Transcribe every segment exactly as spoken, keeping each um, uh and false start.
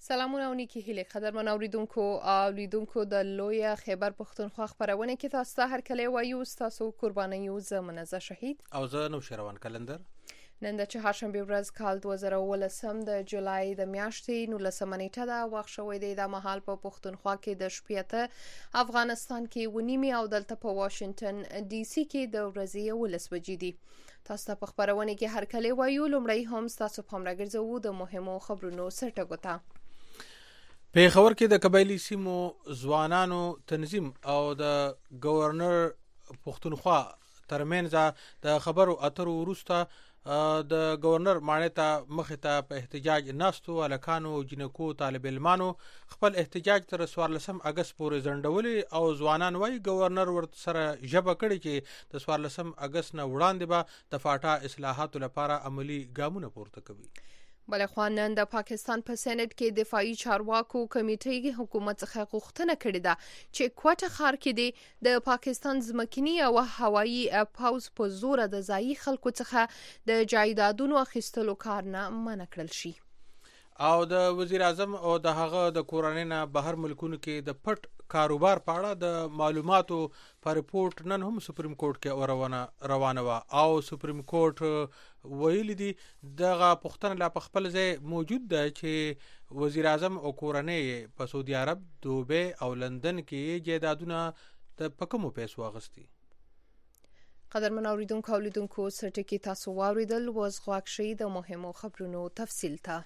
سلامونه او نیکی هیله قدرمن اوریدونکو او لیدونکو د لوی خیبر پختونخوا خبرونه کې تاسو ته هر کله وایو تاسو قرباني یو زمنه شهید او زه نو شروان کلندر نن د چهارشنبه ورځ کال دوه زره ولسم د جولای د میاشتې نولسمه نیټه ده. وخت شوی دی د مهال په پختونخوا کې د شپېته، افغانستان کې ونیمي او دلته په واشنگټن ډي سي کې د ورځې ولس بجې دي. تاسو ته په خبرونه کې هر کله وایو لومړی هم تاسو په مرګرځو د مهمو خبرونو سرټګوتا. په خبر کې د قبایلی سیمو ځوانانو تنظیم او د گورنر پختونخوا ترمنځ د خبرو اترو وروسته د گورنر مانه ته مخه ته په احتجاج ناستو الکانو جنکو طالب علمانو خپل احتجاج تر سوارلسم اگست پورې ځنډولي او ځوانان وای گورنر ورت سره جبه کړي چې د سوارلسم اگست نه وړاندې به د فاټا اصلاحاتو لپاره عملی ګامونه پورته کوي. بلخوا نن د پاکستان په سېنات کې دفاعي چارواکو کمیټې حکومت څخه غوښتنه کړې ده چې کوټه ښار کې د پاکستان ځمکني او هوایي پوځ په زور د ځایي خلکو څخه د جایدادونو اخیستلو کار نه منع کړل شي. او د وزیر اعظم او د هغه د کورنۍ نه بهر ملکونو کې د پټ کاروبار په اړه د معلوماتو پر رپورت نن هم سپریم کورټ کې روانه روانه وا او سپریم کورټ ویلي دي دغه پښتنه لا په خپل ځای موجود ده چې وزیر اعظم او کورنۍ په سعودي عرب، دوبۍ او لندن کې جیدادونه د پکمو پیسو اغستي. قدرمن اوریدونکو او لیدونکو سرټکی تاسو واوریدل وز غواک شي د مهمو خبرونو تفصیل ته.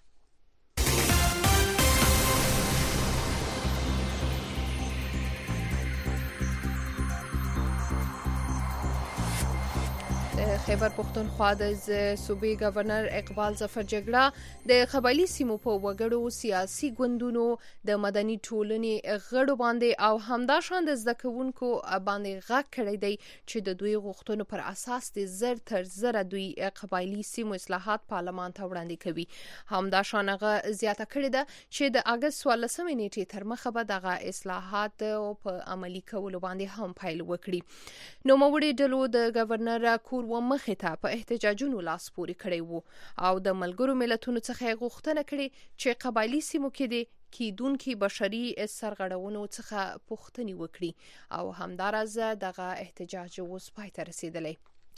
خیبر پختونخوا د صوبې گورنر اقبال ظفر جګړه د قبایلی سیمو په وګړو سیاسي ګوندونو د مدني ټولنې غړو باندې او همداشان د زده کوونکو باندې غږ کړی دی چې د دوی غوښتنو پر اساس د زر تر زره دوی قبایلی سیمو اصلاحات پارلمان ته وړاندې کوي. همداشان هغه زیاته کړې ده چې د اگست څوارلسمې نیټې تر مخه به دغه اصلاحات په عملي کولو باندې هم پیل وکړي. نو موړي ډلو د گورنر کور و مخه ته په احتجاجونو لاس پوري کړی وو او د ملګرو ملتونو څخه غوښتنه کړې چې قبایلی سیمو کې د کیدونکو بشري سرغړونو څخه پوښتنه وکړي او همدارز دغه احتجاج اوس پای ته رسیدلی.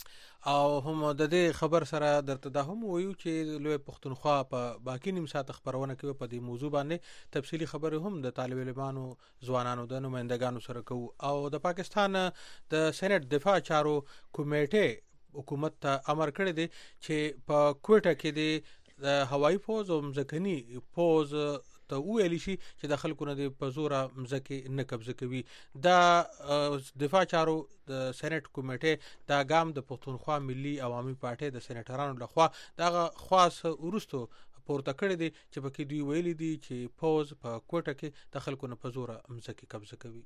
او هم د دې خبر سره درته دا هم وایو چې لوی پختونخوا په باقی نیم ساعت خبرونه کوي په دې موضوع باندې تفصیلی خبره هم د طالب علمانو ځوانانو د نمائندګانو سره کوو. او د پاکستان د سېنات دفاع چارو کمیټه حکومت ته امر کړی دی چې په کوټه کې د هوایي پوز او مزکني پوز ته ویل شي چې د خلکو نه په زور مزکه نه قبضه کوي. دا دفاع چارو د سېنات کمیټه دا ګام د پښتونخوا ملي عوامي پارټي د سېناترانو لخوا دغه خاص ورستو پورته کړی دی چې پکې دوی ویلي دي چې پوز په کوټه کې د خلکو نه په زور مزکه قبضه کوي.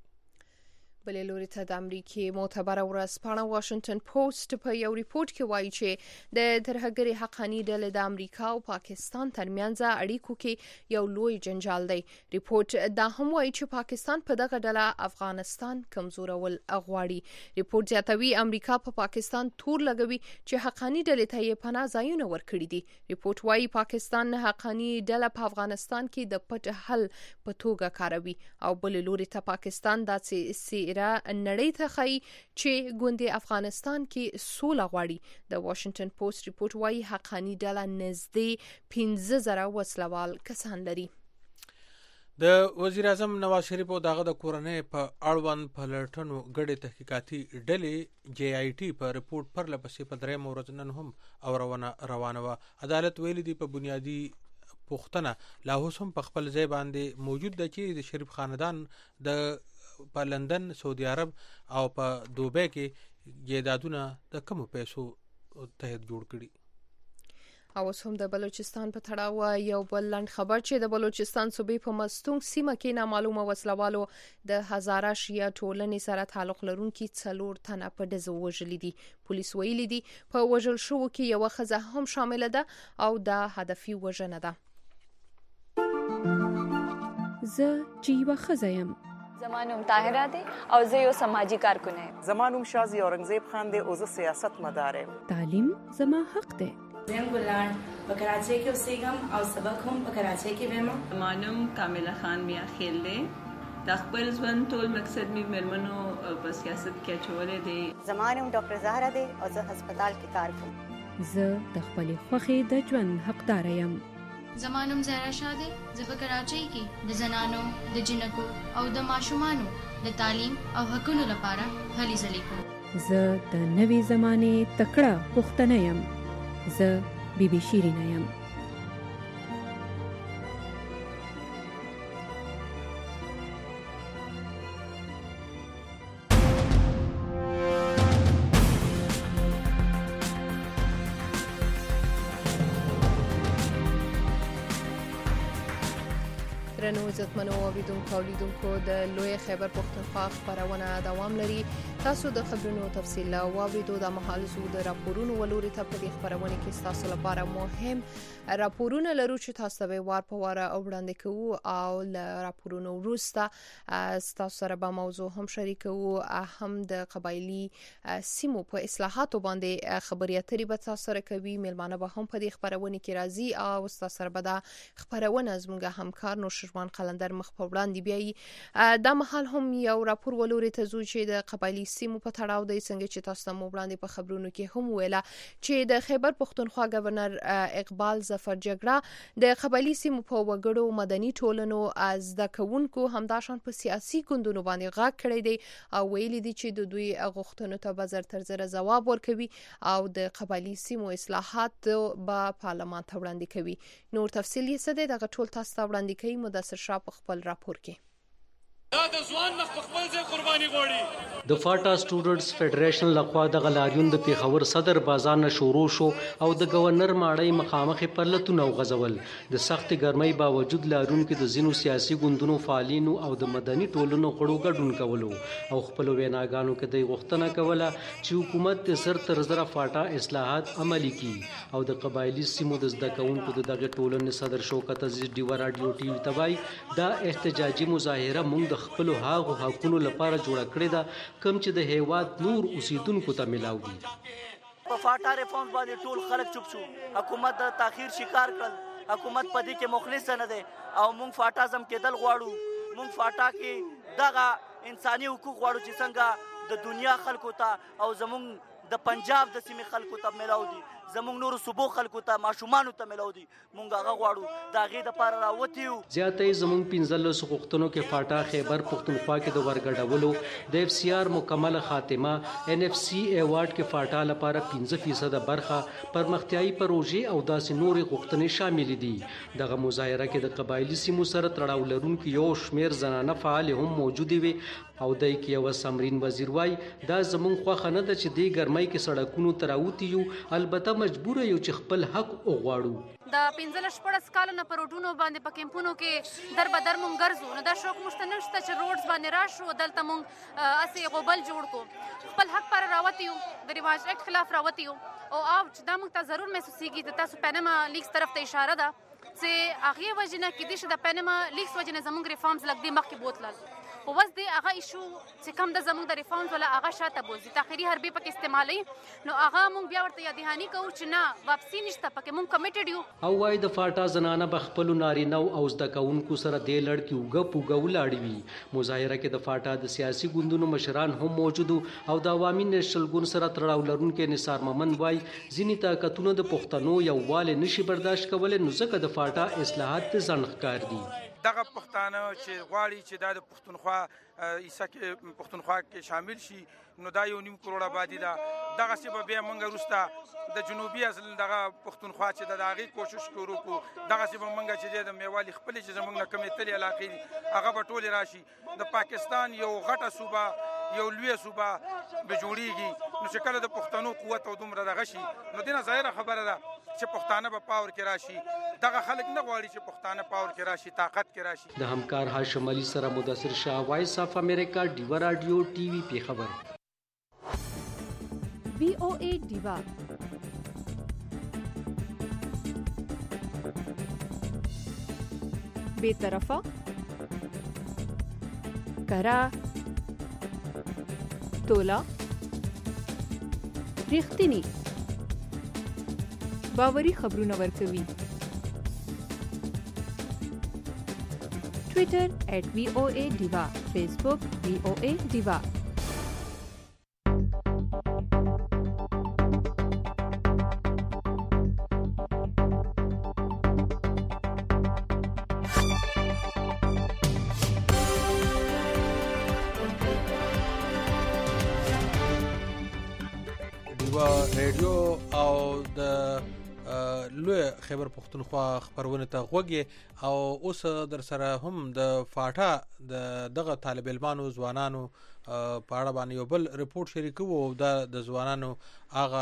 بلې لوري ته د امریکای معتبره ورځپاڼه واشنگټن پوسټ په یو ریپورت کې وایي چې د ترهګري حقاني ډلې د امریکا او پاکستان ترمنځ اړیکو کې یو لوی جنجال دی. ریپورت دا هم وایي چې پاکستان په دغه ډله افغانستان کمزورول غواړي. ریپورت زیاتوي امریکا په پا پاکستان تور لګوي چې حقاني ډلې ته یې پناه ځایونه ورکړي دي. ریپورت وایي پاکستان حقاني ډله په افغانستان کې د پټ حل په توګه کاروي او بلې لوري ته پاکستان داسې نړۍ ته خي چې ګوندې افغانستان کې سوله غواړي. د واشنگټن پوسټ ریپورت وايي حقاني ډله نږدې پنځه زره وسلوال کسان لري. د وزیر اعظم نواز شریف او دغه د کورنۍ په اړوند پلټنو غړي تحقیقاتي ډلې جی آی ټي په ریپورت پر لپسې په درې مورز نن هم او روانه روانه وا عدالت ویلي دی په بنیادی پښتنه لا اوس هم په خپل ځای باندې موجود ده چې د شریف خاندان د په لندن، سعودي عرب او په دوبۍ کې جیدادونه د کمو پیسو تحت جوړ کړي. او هم د بلوچستان په تړاو یو بل لنډ خبر چې د بلوچستان صوبې په مستونګ سیمه کې نامعلومه وسلوالو د هزاره شیعه ټولنې سره تعلق لرونکي څلور تنه په ډزو وژلي دي. پولیس ویلي دي په وژل شوو کې یو ښځه هم شامل ده او دا هدفي وژنه ده. زه چې یوه ښځه یم. زمانوم طاهره دی او زه یو سماجی کارکونه یم. زمانوم شازی اورنګزیب خان دی او زه سیاست مدار یم. تعلیم زما حق دی. زم ګلان په کراچۍ کې اوسېږم او سبق هم په کراچۍ کې وایم. مانم کامله خان میا خیل دی. د خپل ژوند ټول مقصد می مېرمنو په سیاست کې اچولې دی. زمانم ډاکټر زهرا دی او زه هسپتال کې کار کوم. زه د خپلې خوښې د ژوند حقدار یم. زمانم زهرا شاه دی. زه په کراچۍ کې د زنانو د جنکو او د ماشومانو د تعلیم او حقونو لپاره هلې ځلې کوم. زه د نوې زمانې تکړه پښتنه یم. زه بی بی شیرینه یم. درنو عزتمنو اوریدونکو اوریدونکو د لوی خیبر پښتونخوا خبرونه دوام لري. تاسو د خبرونو تفصیل او اوریدو د محل زو د راپورونو ولوري ته په دې خبرونه کې تاسو لپاره مهم راپورونه لرو چې تاسو به وار په وار او وړاندې کوو او ل راپورونو وروسته تاسو سره به موضوع هم شریکو. هم د قبایلی سیمو په اصلاحاتو باندې خبري اترې به تاسو سره کوي. ملمانه به هم په دې خبرونه کې راځي او تاسو سره به د خبرونه زموږ همکار نو شروان قلندر مخ په وړاندې بیاي. د محل هم یو راپور ولوري ته زو چې د قبایلی سیمو په تړاو د څنګه چې تاسو مو وړاندې په خبرونو کې هم ویلا چې د خیبر پښتونخوا گورنر اقبال ظفر جګړه د قبایلی سیمو په وګړو مدني ټولنو از د کوونکو همداشان په سیاسي ګوندونو باندې غاک کړی دی او ویلي دي چې د دوی غوښتنو ته بازار تر زره جواب ورکوي او د قبایلی سیمو اصلاحات به پارلمان ته وړاندې کوي. نور تفصیل یې څه دی دغه ټول تاسو ته وړاندې کوي مدثر شاه په خپل راپور کې. دا د ځوان مخ په خپل ځای قرباني غواړي. د فاټا سټوډنټس فدریشن لخوا د غلاریون د پیښور صدر بازار نه شروع شو او د گورنر ماړی مخامخ پرلتونه غزول. د سخت ګرمۍ باوجود لارونکو د زینو سیاسي ګوندونو فعالینو او د مدني ټولنو غړو ګډون کولو او خپل ویناګانو کې د غوښتنه کوله چې حکومت د سر تر زره فاټا اصلاحات عملي کړي او د قبایلی سیمو د زده کوونکو د دغه ټولنې صدر شوکت عزیز ډیوا رادیو ټي وي تبای دا احتجاجي مظاهره موږ د خپل هغو حقونو لپاره جوړ کړی دا کوم چې د هیواد نور اوسیدونکو ته ملاو دي. په فاټا ریفارمز باندې ټول خلک چوپ شو. حکومت د تاخير شکار کړل. حکومت په دې کې مخلص نه دی او موږ فاټا زم کېدل غواړو. موږ فاټا کې دغه انساني حقوق غواړو چې څنګه د دنیا خلکو ته او زموږ د پنجاب د سیمې خلکو ته ملاو دي. زموږ نور صوبو خلکو ته ماشومان ته ملاو دي. مونږ هغه غواړو دا غي د پاره راوتیو. زیاتې زموږ پنځلس حقوقتونو کې فاټا خیبر پښتونخوا کې د ورګډولو د اف سی آر مکمل خاتمه ان اف سی ایوارډ کې فاټا لپاره پنځه فیصد برخه پرمختیايي پروژې او داسې نورې غوښتنې شامل دي. دغه مظاهره کې د قبایلی سیمو سره تړاو لرونکو یو شمیر زنانه فعال هم موجود وي او دای کې یو سمرین وزیر وای دا زمون خوخه نه د چې دی ګرمۍ کې سړکونو تراوتیو البته مجبور یو چې خپل حق وغواړو. د پنځلس شپږ کال نه پروټونو باندې په کیمپونو کې در بدر مونږ ګرځو نو دا شوق مشته نشته چې روډز باندې راشو دلته مونږ اسې غوبل جوړ کو خپل حق پر راوتیو د ریواج اکټ خلاف راوتیو او او چې دا مونږ ته ضرور محسوسيږي د تاسو پنما لیکس طرف ته اشاره ده چې هغه وجنه کې د شته پنما لیکس وجنه زمونږ ریفارمز لګ دی مخکې بوتلل او وس دی هغه ایشو چې کوم د زمونږ د ریفارمز ولا هغه شاته بوزي تاخيري حربي پک استعمالي نو هغه مونږ بیا ورته یادهاني کوو چې نه واپسی نشته پکې مونږ کمیټډ یو. او وای د فاټا زنانه بخپل نارینه او زده کوونکو سره د لړکی وګ پوګ ولاړی وی. مظاهره کې د فاټا د سیاسي ګوندونو مشران هم موجود او د عوامي نېشنل ګوند سره تړاو لرونکو نثار ممن وای ځینی طاقتونو د پښتنو یو والي نشي برداشت کولای نو ځکه د فاټا اصلاحات ته ځنډ دي. دغه پښتانه چې غواړي چې د پښتونخوا ایسا کې پښتونخوا کې شامل شي نو دا یو نیم کروڑ آبادی دا دغه سی به منګه روستا د جنوبي اصل دغه پښتونخوا چې د هغه کوشش کوو کو دغه سی به منګه چې د میوالي خپل چې زمونږ نه کمې تلې علاقې هغه به ټول راشي. د پاکستان یو غټه صوبه یو لوی صوبه به جوړیږي نو چې کله د پښتنو قوت او دومره دغه شي نو دینه ظاهره خبره ده چې پښتانه به پاور کې راشي. دغه خلک نه غواړي چې پښتانه پاور کې راشي طاقت کې راشي. د همکار هاشم علي سره مدثر شاه وایس اف امریکا ډیوا رادیو ټي وي په خبر. وی او ای ډیوا بے طرفه کرا تولا ریختنی باوري خبرونه ورکوي. ټویټر ایټ وی او ای ډیوا، فیسبوک وی او ای ډیوا. ریډیو او د لوی خیبر پختونخوا خبرونه ته غوږی او اوس در سره هم د فاټا د دغه طالب علمانو ځوانانو په اړه باندې یو بل ریپورت شریکو او د د ځوانانو هغه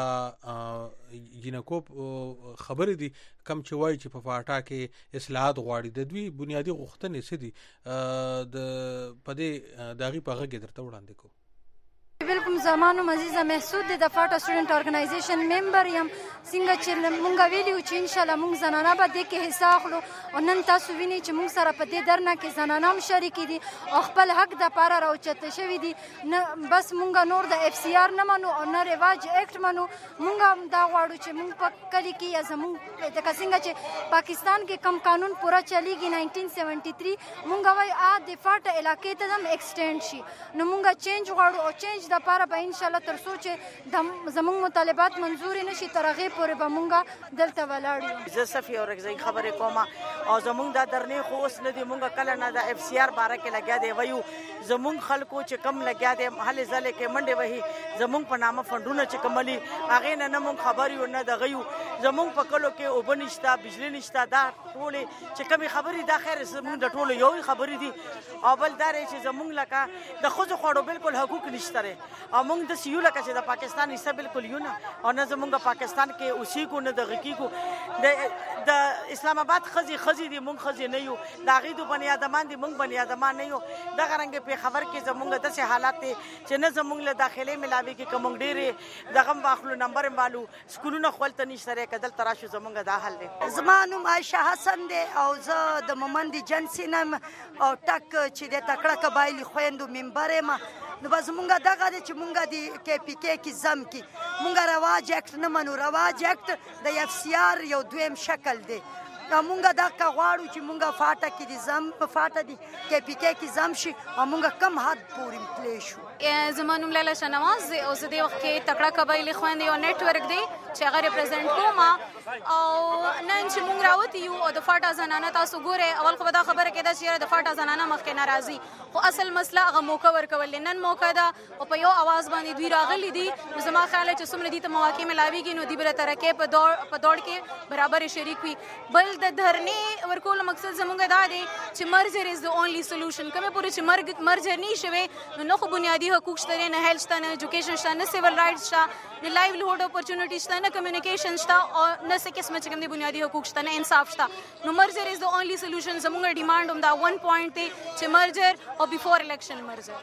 جنکو خبرې دي کم چې وایي چې په فاټا کې اصلاحات غواړي. د دوی بنیادی غوښتنې څه دي د پدې دغه په غږ درته وړاندې کوم. بالکل زمانو عزیزه محسود د فاټا سټوډنټ اورګنایزیشن ممبر یم. څنګه چې مونږ ویلو چې ان شاء الله مونږ زنانه به دې کې حصہ اخلو او نن تاسو وینئ چې مونږ سره په دې درنه کې زنانه هم شریکې دي او خپل حق دپاره راوچته شوي دي. نه بس مونږ نور د اف سی آر نه منو او نه رواج اکټ منو. مونږ هم دا غواړو چې مونږ په کلي کې یا زمونږ لکه څنګه چې پاکستان کې کم قانون پوره چلیږي ناینټین سیونټي تھری مونږ وایو آ د فاټا علاقې ته هم ایکسټینډ شي. نو مونږ چینج غواړو او چینج دپاره به انشاءالله تر څو چې زمونږ مطالبات منظور نشي تر هغې پورې به مونږ دلته ولاړ یو. زه صفي اورکزۍ خبرې کوم او زمونږ دا درنې خو اوس نه دي. مونږ کله نه د اف سی آر باره کې لګیا دی وایو زمونږ خلکو چې کم لګیا دی هلې ځلې کې منډې وهي زمونږ په نامه فنډونه چې کملي هغې نه نه مونږ خبر یو نه دغه یو. زمونږ په کلو کې اوبه نشته بجلي نشته دا ټولې چې کمې خبرې دا خیر زمونږ د ټولو یو خبرې دي. او بل دا دی چې زمونږ لکه د ښځو خوړو بالکل حقوق نشته دی او مونږ داسې یو لکه چې د پاکستان حصه بالکل یو نه او نه زمونږ پاکستان کې اوسېږو نه دغه کېږو. د اسلام آباد ښځې ښځې دي مونږ ښځې نه یو. د هغې دو بني ادمان دي مونږ بني ادمان نه یو. دغه رنګې پېښور کې زمونږ داسې حالات دی چې نه زمونږ له داخلې ملاوېږي که مونږ ډېرې دغه هم واخلو نمبر هم والو سکولونه خولته نشته دی که دلته راشو زمونږ دا حل دی. زما نوم عایشه حسن دی او زه د مومند جنسي نه او ټک چې د تکړه قبایلي خویندو ممبر یم. نو بس مونږه دغه دی چې مونږه د کې پی کې کې زم کې مونږه رواج اکټ نه منو. رواج اکټ د اف سی آر یو دویم شکل دی. مونږه دا که غواړو چې مونږه فاټا کې د زم فاټا د کې پی کې کې زم شي او مونږه کم حد پورې پلی شو. زما نوم لیلا شنواز دی او زه دې وخت کې تکړه قبایلي خویندې یو نیټورک دی چې هغه ریپرزینټ کوم. او نن چې مونږ راوتي یو او د فاټا زنانه تاسو ګورئ اول خو به دا خبره کېده چې د فاټا زنانه مخکې نه راځي خو اصل مسله هغه موقع ورکول دی. نن موقع ده او په یو اواز باندې دوی راغلي دي. نو زما خیال چې څومره دي ته مواقع ملاویږي نو دوی به د ترقۍ په دوړ په دوړ کې برابر شریک وي. بل د دھرنې ورکولو مقصد زمونږ دا دی چې مرجر از د اونلی سولوشن. کومې پورې چې مرګ مرجر نه شوی نو نه خو بنیادي حقوق شته نه هیلث شته نه ایجوکیشن شته نه سیول رایټس شته نه لایولیهوډ اپورچونټي شته نه کمیونیکیشن شته او نه څه قسمه چې کوم دي بنیادي حقوق شته نه انصاف شته. نو مرجر از د اونلی سولوشن. زمونږ ډیمانډ هم دا ون پوینټ دی چې مرجر او بیفور الیکشن مرجر.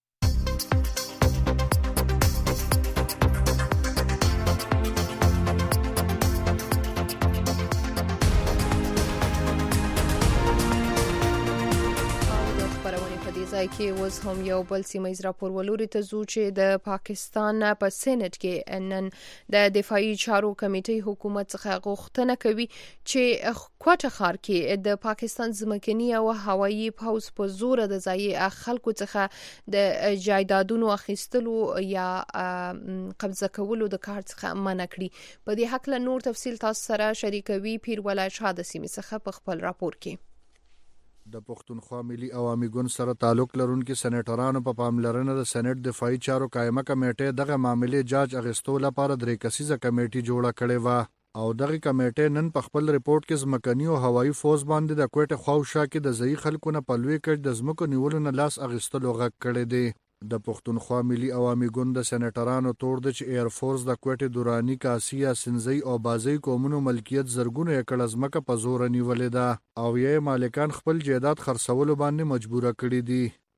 ځای کې اوس هم یو بل سیمایي راپور ولوري ته ځو چې د پاکستان په سېنات کې نن د دفاعي چارو کمیټې حکومت څخه غوښتنه کوي چې کوټه ښار کې د پاکستان ځمکني او هوایي پوځ په زور د ځای خلکو څخه د جایدادونو اخیستلو یا قبضه کولو د کار څخه منع کړي. په دې حق له نور تفصیل تاسو سره شریکوي پیر ولای شاه د سیمې څخه په خپل راپور کې. د پښتونخوا ملي عوامي ګوند سره تعلق لرونکي سېنیټرانو په پاملرنه د سېنات دفاعي چارو قائمه کمیټې دغه معاملې جاج اغستو لپاره درې کسیزه کمیټې جوړه کړې و او دغه کمیټې نن په خپل ریپورت کې ځمکني او هوایي فوز باندې د کوټه خواوشا کې د ځای خلکو نه په لوی کچ د ځمکو نیولو نه لاس اغستلو غږ کړی دی. د پښتونخوا ملي عوامي ګوند د سېنیټرانو تور د چې ایر فورس د کوټه دورانی کاسیا سنځي او بازي قومونو ملکیت زرګونه ایکړ ځمکه په زور نیولې ده او یې مالکان خپل جیدات خرڅولو باندې مجبور کړي دي.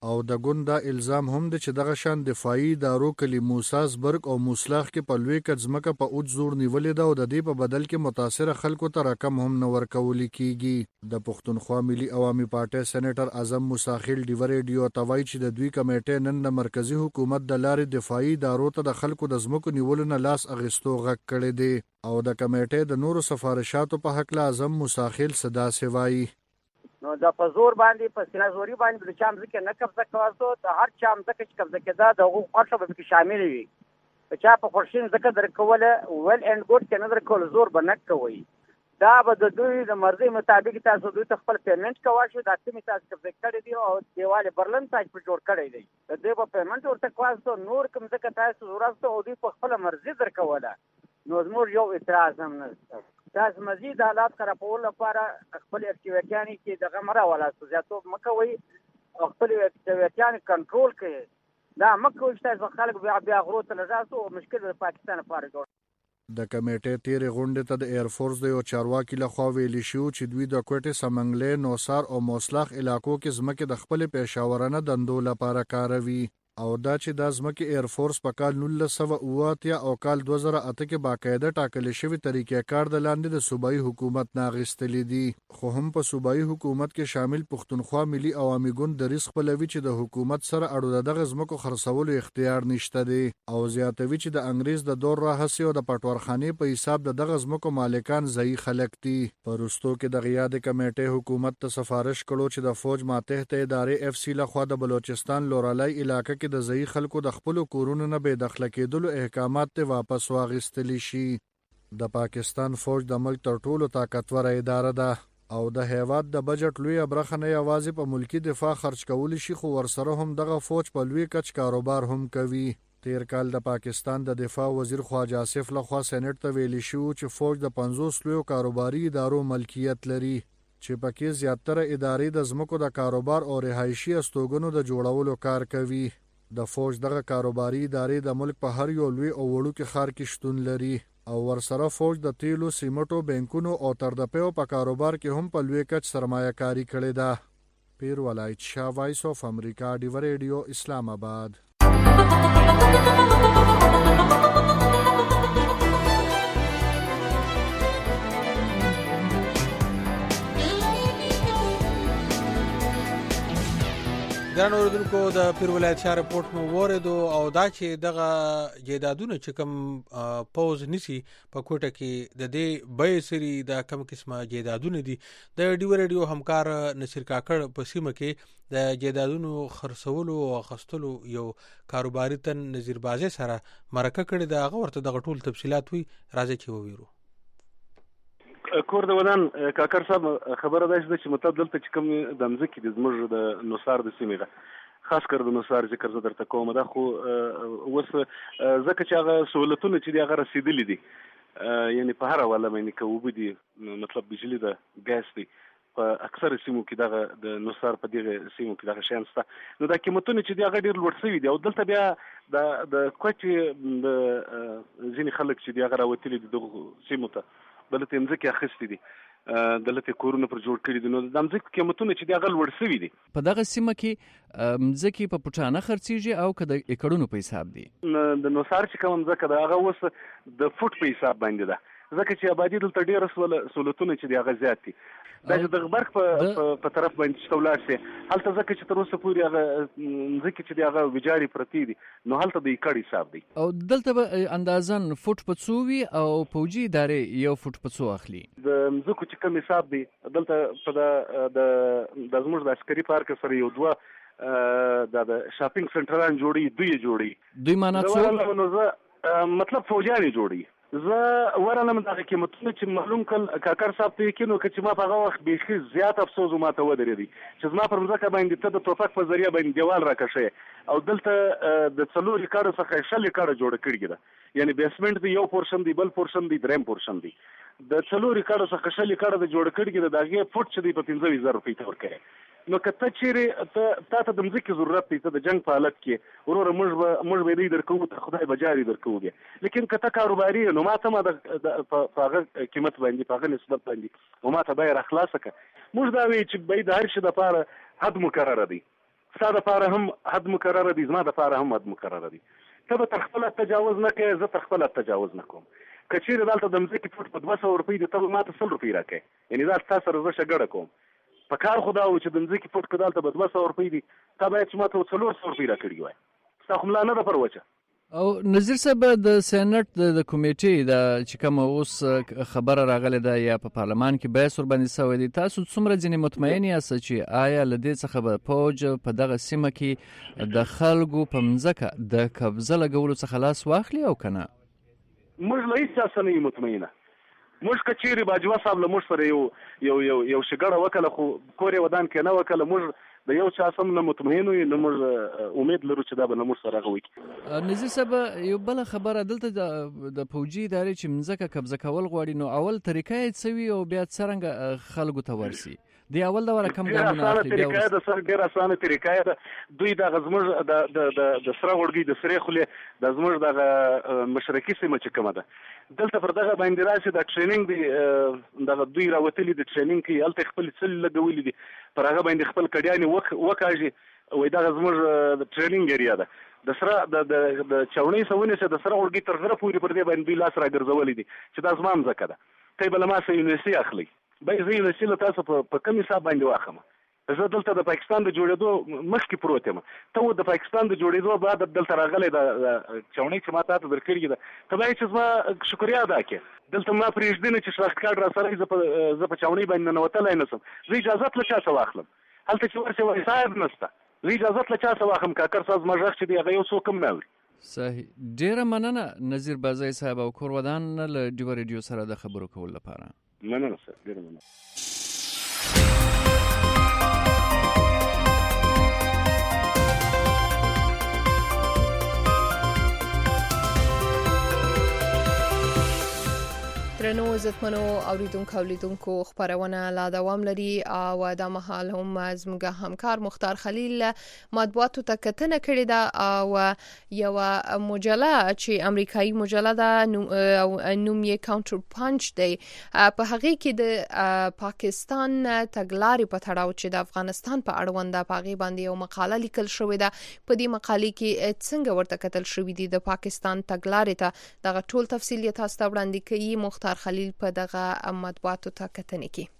او د ګوند دا الزام هم د چې دغه شان دفاعي ادارو کلی موساسبرګ او موسلاخ کې په لوی کټ ځمکه په اوج زور نیولې ده او د دې په بدل کې متاثره خلکو ته رقم هم نه ورکول کیږي د پښتونخوا ملي عوامي پارټي سېنیټر اعظم موساخیل ډیو ریډیو توای چې د دوی کمیټې نن د مرکزی حکومت د لارې دفاعي ادارو ته د خلکو د ځمکو نیولو نه لاس اغستو غږ کړی دی او د کمیټې د نورو سفارشاتو په حق له اعظم موساخیل صدا سوای نو دا په زور باندې په سینا زوري باندې د چام ځکه نه قبضه کواسو د هر چام ځکه چې قبضه کېدا د حقوق خاصه به کې شامل وي په چا په خورشین ځکه درکوله ویل اند ګډ کې نه درکول زور به نه کوي دا به د دوی د مرضی مطابق تاسو دوی خپل پیمنٹ کوای شو دا چې تاسو قبضه کړی دی او دیواله برلن تاج په جوړ کړی دی د دې په پیمنٹ ورته کواسو نور کوم ځکه تاسو وراسته او دوی په خپل مرضی درکوله نو زموږ یو اعتراض هم نه تاسو مزید حالات خرابول لپاره خپل اکټیویټیانی کې دغه مره ولا زیاتو مکوي خپل اکټیویټیانی کنټرول کړي دا مکوي چې تاسو خلک بیا بیا غرو ته لږاسو مشکل د پاکستان لپاره جوړ د کمیټې تیرې غونډې ته د ایر فورس د یو چارواکي لخوا ویلي شو چې دوی د کوټې سمنګلې نوسار او موسلاخ علاقو کې ځمکې د خپل پېښورانه دندو لپاره کاروي او دا چې د ځمکې ایر فورس په کال نولس سوه اوه اتیا او کال دوه زره اته کې باقاعده ټاکل شوی طریقې کار د لاندې د صوبایي حکومت نه اخیستلې دي خو هم په صوبایي حکومت کې شامل پښتونخوا ملي عوامي ګوند دریځ خپلوي چې د حکومت سره اړو د دغه ځمکو خرڅولو اختیار نشته دی او زیاتوي چې د انګریز د دور راهسي او د پټوارخانې په حساب د دغه ځمکو مالکان ځایي خلک دي په وروستو کې د غیاد کمیټې حکومت ته سفارش کړو چې د فوج ماتحت ادارې اف سی لخوا د بلوچستان لورالای علاقې کې د ځایي خلکو د خپل کورونو نه بې دخله کېدلو احکامات ته واپس واغستلی شي د پاکستان فوج د ملک تر ټولو طاقتور اداره ده او د هیواد د بجټ لوی برخه نه یوازې په ملکی دفاع خرج کول شي خو ورسره هم دغه فوج په لوی کچ کاروبار هم کوي تیر کال د پاکستان د دفاع وزیر خواجه آصف لخوا سېنات ته ویلي شو چې فوج د پنځوس لوی کاروباري ادارو ملکیت لري چې پکې زیاتره ادارې د ځمکو د کاروبار او رهایشي استوګنو د جوړولو کار کوي د فوج دغه کاروباري ادارې د ملک په هر یو لوی او وړوکي ښار کې شتون لري او ورسره فوج د تیلو سیمټو بانکونو او تردپیو په کاروبار کې هم په لوی کچ سرمایه کاری کړې ده پیر ولایت شاه وایس اف امریکا ډیو ریډیو اسلام آباد ګران اوریدونکو د پیر ولایت شاه رپورټ مو وریدو او دا چې دغه جیدادونه چې کوم پوز نسی په کوټه کې د دې بې سری د کم قسمه جیدادونه دي د ډیو ریډیو همکار نصیر کاکړ په سیمه کې د جیدادونو خرڅولو او خستلو یو کاروباري تن نظیر بازي سره مرکه کړی دا هغه ورته د ټول تفصيلات وی راځي چې وویرو کور د ودان کاکر صاحب خبره ده چې مطلب دلته چې کوم د مزکی د زموږ د نوسار د سیمه خاص کر د نوسار ذکر زه درته کوم دا خو وس زکه چې هغه سہولتونه چې دی هغه رسیدلې دي یعنی په هر حواله باندې کوو دي مطلب بجلی د ګاز دی په اکثر سیمو کې دغه د نوسار په دغه سیمو کې دغه شان ستا نو دا قیمتونه چې دی هغه ډیر لوړ شوی دي او دلته بیا د د کوټي د ځینې خلک چې دی هغه راوتلي دي د سیمو ته دلته مزکی اخیستی دي دلته کورونه پر جوړ کړی دي نو د مزکی قیمتونه چې دی هغه لوړ شوی دي په دغه سیمه کې مزکی په پټانه خرڅیږي او که د ایکړونو په حساب دي د نوسار چې کوم مزکه دا هغه وس د فوټ په حساب باندې ده ځکه چې آبادی دلته ډیره سہولتونه چې دی هغه زیات دي دا چې د غبرګ په په طرف باندې شتولار سي هلته ځکه چې تر اوسه پورې هغه ځکه چې دی هغه وجاري پرتی دي نو هلته د کړي حساب دی او دلته به اندازن فوټ په څو وي او فوجي ادارې یو فوټ په څو اخلي د مزکو چې کوم حساب دی دلته په د د زموږ د عسکري پارک سره یو دوه د شاپینګ سنټران جوړي دوی جوړي دوی معنا څه مطلب فوجاني جوړي زه ورنم دغه قیمتونه چې معلوم کړ کاکر صاحب ته کینو چې ما په هغه وخت بیخي زیات افسوس ما ته ودرېدی چې زما پر مځکه باندې ته د توفق په ذریعہ باندې دیوال راکښې او دلته د څلور کارو څخه شل کارو جوړ کړی دی یعنی بیسمنت دی یو پورشن دی بل پورشن دی دریم پورشن دی د څلور کارو څخه شل کارو د جوړ کړی دی دغه فوټ چې دی په پنځه زره روپۍ تور کړي نو کته چیرې ته ته د مځکې ضرورت دی ته د جنگ په حالت کې ورور موږ موږ به دې درکو ته خدای بجاري درکو بیا لیکن کته کاروباري نو ما ته ما د هغه قیمت باندې په هغه نسبت باندې او ما ته به راخلاصه ک موږ دا وی چې به د هر شي د لپاره حد مقرره دی ستا دپاره هم حد مقرره دي، زما دپاره هم حد مقرره دي. ته به تر خپله تجاوز نه کوې، زه تر خپله تجاوز نه کوم. که چېرې دلته د مځکې فوټ په دوه سوه روپۍ دي، ته به ما ته سل روپۍ راکوې. یعنې دا ستا سره زه شګړه کوم. په کار خو دا و چې د مځکې فوټ که دلته به دوه سوه روپۍ دي، تا باید چې ما ته څلور سوه روپۍ راکړي وای. ستا خو ملا نه ده پر وچه. او نظیر صاحب د سېنټ د کمیټې د چې کومه اوس خبره راغلې ده یا په پارلمان کې بحث ورباندې سوی دی، تاسو څومره ځینې مطمئن یاست چې آیا له دې څخه به پوج په دغه سیمه کې د خلکو په مځکه د قبضه لګولو څخه لاس واخلي او که نه؟ موږ له هېڅ چا څه نه یو مطمئنه. موږ که چېرې باجوه صاحب له موږ سره یو یو یو یو شګړه وکړله، خو کور یې ودان کې نه وکړله، موږ د یو چا سم نه مطمئن یو، نه موږ امید لرو چې دا به له موږ سره هغه وکړي. نظیر صاحب یو بله خبره، دلته د پوجي ادارې چې مځکه قبضه کول غواړي، نو اول طریقه یې څه وي او بیا څرنګه خلکو ته ورسي؟ د اول دوره کم ګامونه اخلي؟ ډېره اسانه طریقه ده، ډېره اسانه طریقه ده. دوی دغه زموږ د سره غوړګۍ د سرې خولې د زموږ دغه مشرقي سیمه چې کومه ده، دلته پر دغه باندې راشي د ټریننګ دی، دغه دوی راوتلي د ټریننګ کوي، هلته خپل څلي لګولي دي، پر هغه باندې خپل کډیانې وکاږي. وایي دغه زموږ ټریننګ ایریا ده. د سره د چاونۍ څه ونیسه، د سره غوړګۍ تر غره پورې پر دې باندې دوی لاس راګرځولی دي چې دا زما مځکه ده. ته به له ما څه یونیورسي اخلئ، بیا زه یونیورسي له تاسو په کم حساب باندې واخلم. زه دلته د پاکستان د جوړېدو مخکې پروت یم، ته د پاکستان د جوړېدو بعد دلته راغلی د چاونۍ چې ما تا ته درکړې ده، ته باید چې زما شکریا ادا کړې. دلته ما پرېږدي نه چې شناخت کارت را سره زه په چاونۍ باندې ننوتلی نه شم. زه اجازت له چا څه واخلم؟ هلته چې ورشې وایي صاحب نشته، زه اجازت له چا څه واخلم؟ کاکر صاحب زما غږ چې دی هغه یو څوک هم نه اوري. صحیح. ډېره مننه نظیر بازی صاحب او کور ودان له ډیوه ریډیو سره د خبرو کولو لپاره. مننه سر، ډېره مننه. درنو عزتمنو اوریدونکو او لیدونکو، خبرونه لا دوام لري او د مهال هم زموږ همکار مختار خلیل مطبوعاتو ته کتنه کړې ده او یو مجله چې امریکایي مجله ده او نوم یې کاونټر پانچ دی، په هغه کې د پاکستان تګلارې په تړاو چې د افغانستان په اړوند په هغه باندې یو مقاله لیکل شوې ده. په دې مقالې کې څنګه ورته کتل شوې دي د پاکستان تګلارې ته، دغه ټول تفصیل یې تاسو ته وړاندې کوي مختار خلیل په دغه مطبوعاتو ته کتنې کې.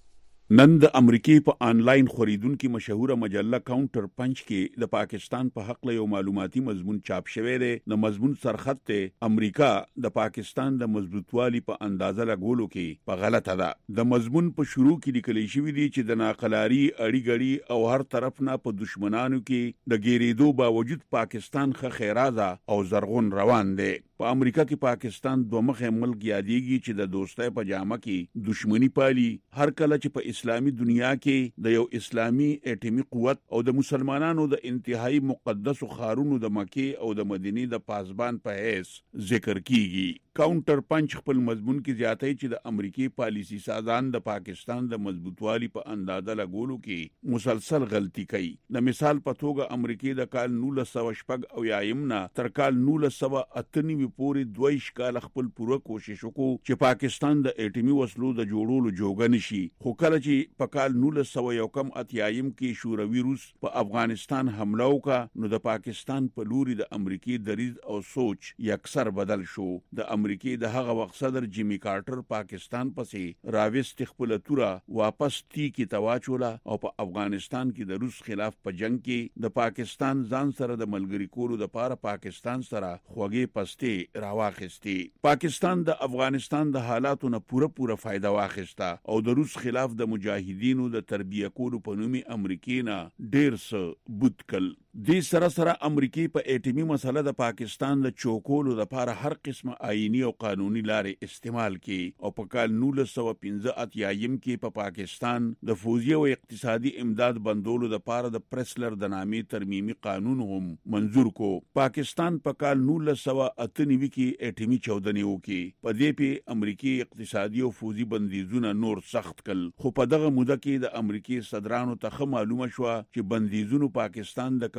نن د امریکای په آنلاین خریدونکو مشهوره مجله کاونټر پنچ کې د پاکستان په حق له یو معلوماتي مضمون چاپ شوی دی. د مضمون سرخط ته امریکا د پاکستان د مضبوطوالي په اندازه لګولو کې په غلطه ده. د مضمون په شروع کې لیکل شوی دی چې د ناقلاري اړیګړي او هر طرف نه په دشمنانو کې د ګیریدو باوجود پاکستان خه خیرازه او زرغون روان دی. په امریکا کې پاکستان دوه مخه ملک یادېږي چې د دوستۍ په جامه کې دشمنی پالي. هر کله چې په اسلامي دنیا کې د یو اسلامي اټومي قوت او د مسلمانانو د انتهایی مقدس خارونو د مکه او د مدینه د پاسبان په حیث ذکر کیږي. کاونټر پنچ خپل مضمون کې زیاتې چې د امریکای پالیسی سازان د پاکستان د مضبوطوالي په اندازه لګولو کې مسلسل غلطي کوي. د مثال په توګه امریکای د کال نولس سوه شپږ او یایم نه تر کال نولس سوه اته نوي پورې دویش کال خپل پوره کوشش وکړو چې پاکستان د اټومي وسلو د جوړولو جوګه نشي. خو کله چې په کال نولس سوه یو کم اتیایم کې شوروي روس په افغانستان حمله وکړه، نو د پاکستان په لوري د امریکای دریځ او سوچ یکسر بدل شو. د امریکای د هغه وخت صدر جیمی کارټر پاکستان پسې راوست خپل توره واپس تی کی تواچولا او په افغانستان کې د روس خلاف په جنگ کې د پاکستان ځان سره د ملګری کولو د پاره پاکستان سره خوږې پسته راواخستي. پاکستان د افغانستان د حالاتو نه پوره پوره فائدہ واخستا او د روس خلاف د مجاهدینو د تربیه کولو په نومي امریکای نه ډیر څه بوتکل. د سره سره امریکای په اټومي مسله د پاکستان د چوکولو لپاره هر قسمه آئینی او قانوني لارې استعمال کړي او په کال نولس سوه پنځه اتیایم کې په پا پاکستان د فوزي او اقتصادي امداد بندولو لپاره د پرسلر د نامې ترمیمي قانون هم منظور کو. پاکستان په کال نولس سوه اته نوي کې اټومي چودنې وکړي. په دې په امریکای اقتصادي او فوزي بندیزونه نور سخت کړل. خو په دغه موده کې د امریکای صدرانو ته معلومه شو چې بندیزونو پاکستان د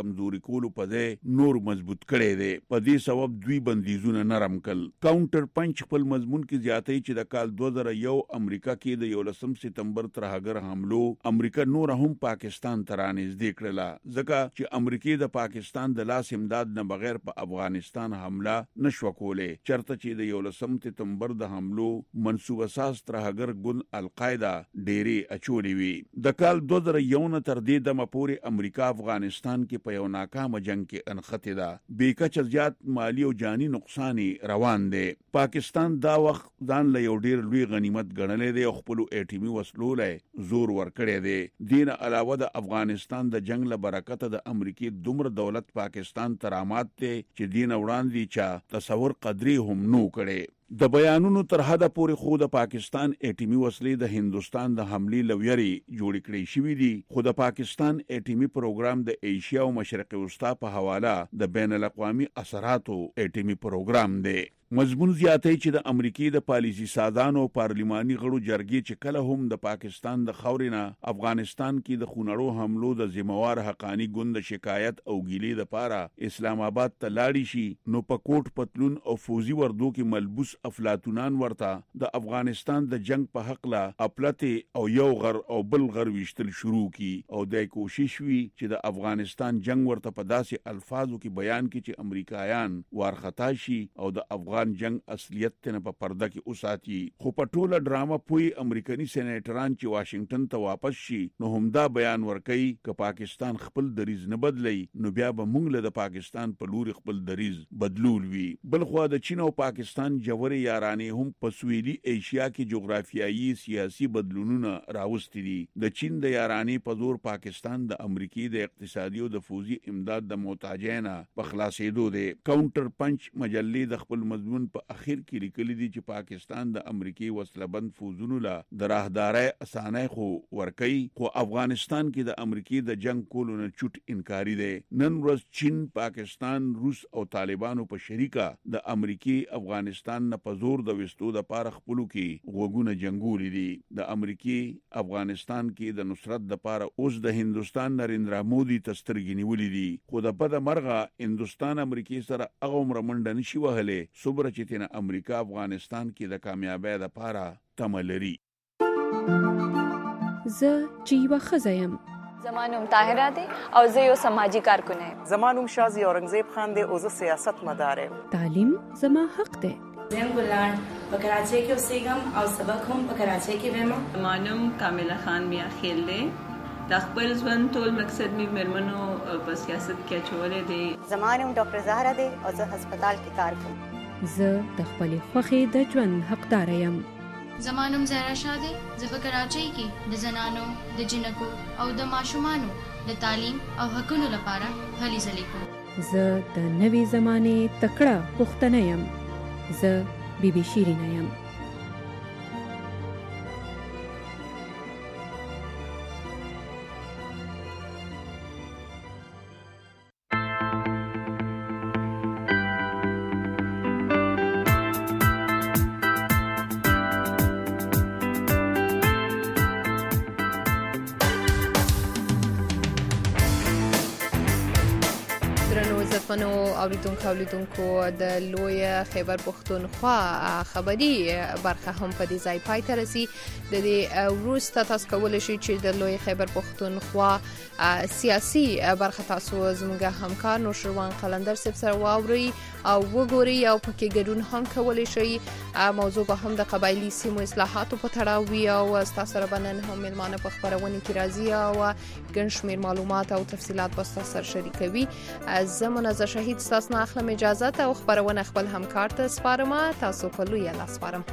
کمزوري کولو په ځای نور مضبوط کړي دي. په دې سبب دوی بندیزونه نرم کړل. کاونټر پنچ خپل مضمون کې زیاتوي چې د کال دوه زره یو امریکا کې د یولسم سپتمبر ترهګر حملو امریکا نور هم پاکستان ته رانږدې کړله ځکه چې امریکا د پاکستان د لاس امداد نه بغیر په افغانستان حمله نشو کولای. چرته چې د یولسم سپتمبر د حملو منصوبه ساز ترهګر ګوند القاعده ډېری اچولې وي. د کال دوه زره یو نه تر دې دمه پورې امریکا افغانستان کې په یو ناکام جنگ کې انخته ده. بیکچه زیات مالی او جانی نقصان روان دي. پاکستان دا وخت ځان له یو ډیر لوی غنیمت ګڼلې دی او خپل اټیمي وسلو له زور ورکړی دی. دین علاوه د افغانستان د جنگ له برکت د امریکای دومره دولت پاکستان ترامات ته چې دین وړاندې چا تصور قدرې هم نو کړي. د بیانونو تر حده پورې خو د پاکستان اټیمي وسلې د هندستان د حملې لویری جوړ کړی شوې دي. خو د پاکستان اټیمي پروګرام د ایشیا او مشرق وسطا په حواله د بین الاقوامي اثراتو اټیمي پروګرام دی. مضمون زیاتې چې د امریکای د پالیسي سازانو پارلماني غړو جرګې چې کله هم د پاکستان د خاورینه افغانستان کې د خونړو حملو د ذمہوار حقانی ګوند شکایت او ګیلې د پاره اسلام آباد ته لاړی شي نو په کوټ پتلون او فوزي وردو کې ملبوس افلاطونان ورته د افغانستان د جنگ په حق لا خپلته او یو غر او بل غر وشتل شروع کی او د کوشش وی چې د افغانستان جنگ ورته په داسې الفاظو کې بیان کړي چې امریکایان وارخطا شي او د افغان جنگ اصلیت ته په پرده کې اوساتي. خو په ټوله ډراما پوي امریکایي سېنیټران چې واشنگټن ته واپس شي نو همدا بیان ورکړي ک پاکستان خپل دریز نه بدلی نو بیا به موږ له پاکستان په لوري خپل دریز بدلول وی. بل خو د چین او پاکستان جوړې یارانې هم په سویلي ایشیا کې جغرافیایي سیاسي بدلونونه راوستي دي. د چین د یارانې په زور پاکستان د امریکای د اقتصادي او د فوزي امداد د محتاجانه په خلاصېدو دی. کاونټر پنچ مجلې د خپل مضمون په اخر کې لیکلي دي چې پاکستان د امریکای وسلبند فوزونو له د راهداري اسانه خو ورکي خو افغانستان کې د امریکای د جنگ کولو نه چټ انکاري دي. نن ورځ چین، پاکستان، روس او طالبانو په شریکه د امریکای افغانستان نه په زور د وستو د پاره خپلو کې غوګونه جنگولې دي. د امریکای افغانستان کې د نصرت د پاره اوس د هندستان نریندرا مودي تسترګې نیولې دي. خو د بده مرغه هندستان امریکای سره هغه عمر منډه نشي وهلې صبر چې تینا امریکا افغانستان کې د کامیابی د پاره تمه لري. زه چې یوه ښځه یم. زما نوم طاهره دی او زه یو سماجي کارکن یم. زما نوم شازي اورنګزیب خان دی او زه سیاست مدار یم. تعلیم زما حق دی. زم ګلان په کراچۍ کې اوسېږم او سبق هم په کراچۍ کې وایم. زما نوم کامله خان میا خیل دی. د خپل ژوند ټول مقصد می مرمنو په سیاست کې اچولې دی. زما نوم ډاکټر زهرا دی او زه هسپتال کې کار کوم. زه د خپلې خوښې د ژوند حقدار یم. زما نوم زهرا شاه دی. زه په کراچۍ کې د زنانو، د جنکو او د ماشومانو د تعلیم او حقوقو لپاره هلې ځلې کوم. زه د نوې زمانې تکړه پښتنه یم. زه بي بي شیرینه یم. منو اوریدونکو اوریدونکو د لوی خیبر پښتونخوا خبري برخه هم په دې ځای پای ته رسي. د دې وروسته تاسو کولای شئ چې د لوی خیبر پښتونخوا سیاسي برخه تاسو زموږ همکار نوشروان قلندر صاحب سره واوري او وګوري او پکې ګډون هم کولای شئ. موضوع به هم د قبایلی سیمو اصلاحاتو په تړاو وي او تاسو سره بنن هم ملمانه په خبرونه کې راځي او ګڼ شمېر معلومات او تفصيلات به تاسو سره شریکوي. زمونه ز شهید تاسو نه اخلم اجازه ته او خبرونه خپل همکار ته سپارم. تاسو په لوی لاس سپارم.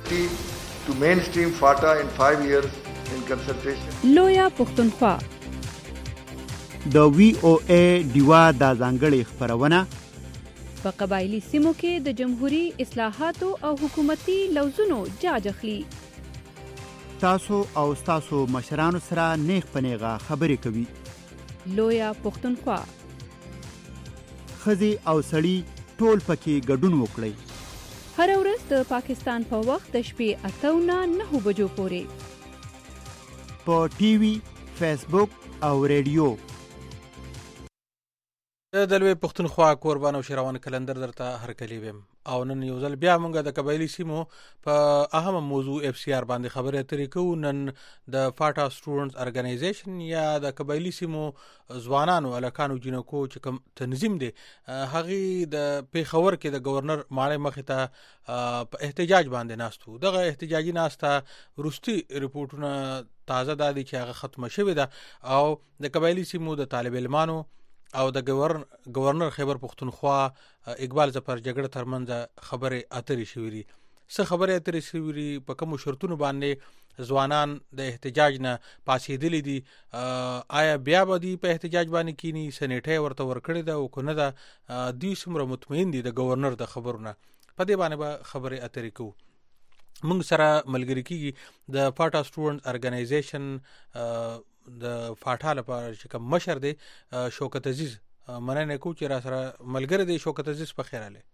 ability to mainstream FATA in five years in consultation. لویا پښتونخوا د وی او ای دیوا د ځانګړي خبرونه په قبایلی سیمو کې د جمهوریت اصلاحاتو او حکومتي لوزونو جاج اخلي. تاسو او تاسو مشرانو سره نیغ پنیغه خبرې کوي. لویا پښتونخوا خزي او سړی ټول پکې ګډون وکړي. هر ورځ د پاکستان په وخت د شپې اته نه نهه بجو پورې په ټي وي، فیسبوک او ریډیو. د لوی پښتونخوا قربان او شروان کلندر درته هر کلی ویم او نن یو ځل بیا مونږ د قبایلی سیمو په اهم موضوع اف سی آر باندې خبرې اترې کوو. نن د فاټا سټوډنټس ارګنایزیشن یا د قبایلی سیمو ځوانانو الکانو جنکو چې کوم تنظیم دی هغه د پیښور کې د گورنر ماړی مخې ته په احتجاج باندې ناستو. دغه احتجاجي ناسته روستي ریپورتونه تازه دادي چې هغه ختمه شوې ده او د قبایلی سیمو د طالب علمانو او د گورنر گورنر خیبر پختونخوا اقبال ظفر جګړه ترمنځ خبرې اترې شوې. څه خبرې اترې شوې په کوم شرطونو باندې ځوانان د احتجاج نه پاسېدلې دي؟ آیا بیا به دي په احتجاج باندې کینی؟ سنیټي ورته ورکړې ده او کنه ده دوی څومره مطمئن دي د گورنر د خبرونه؟ په دې باندې به خبرې اترې کوو. موږ سره ملګری کیږي د فاټا سټوډنټس ارګنایزیشن د فاټا لپاره چې کوم مشر دی شوکت عزیز. مننه کوم چې را سره ملګری دی. شوکت عزیز په خیر اله.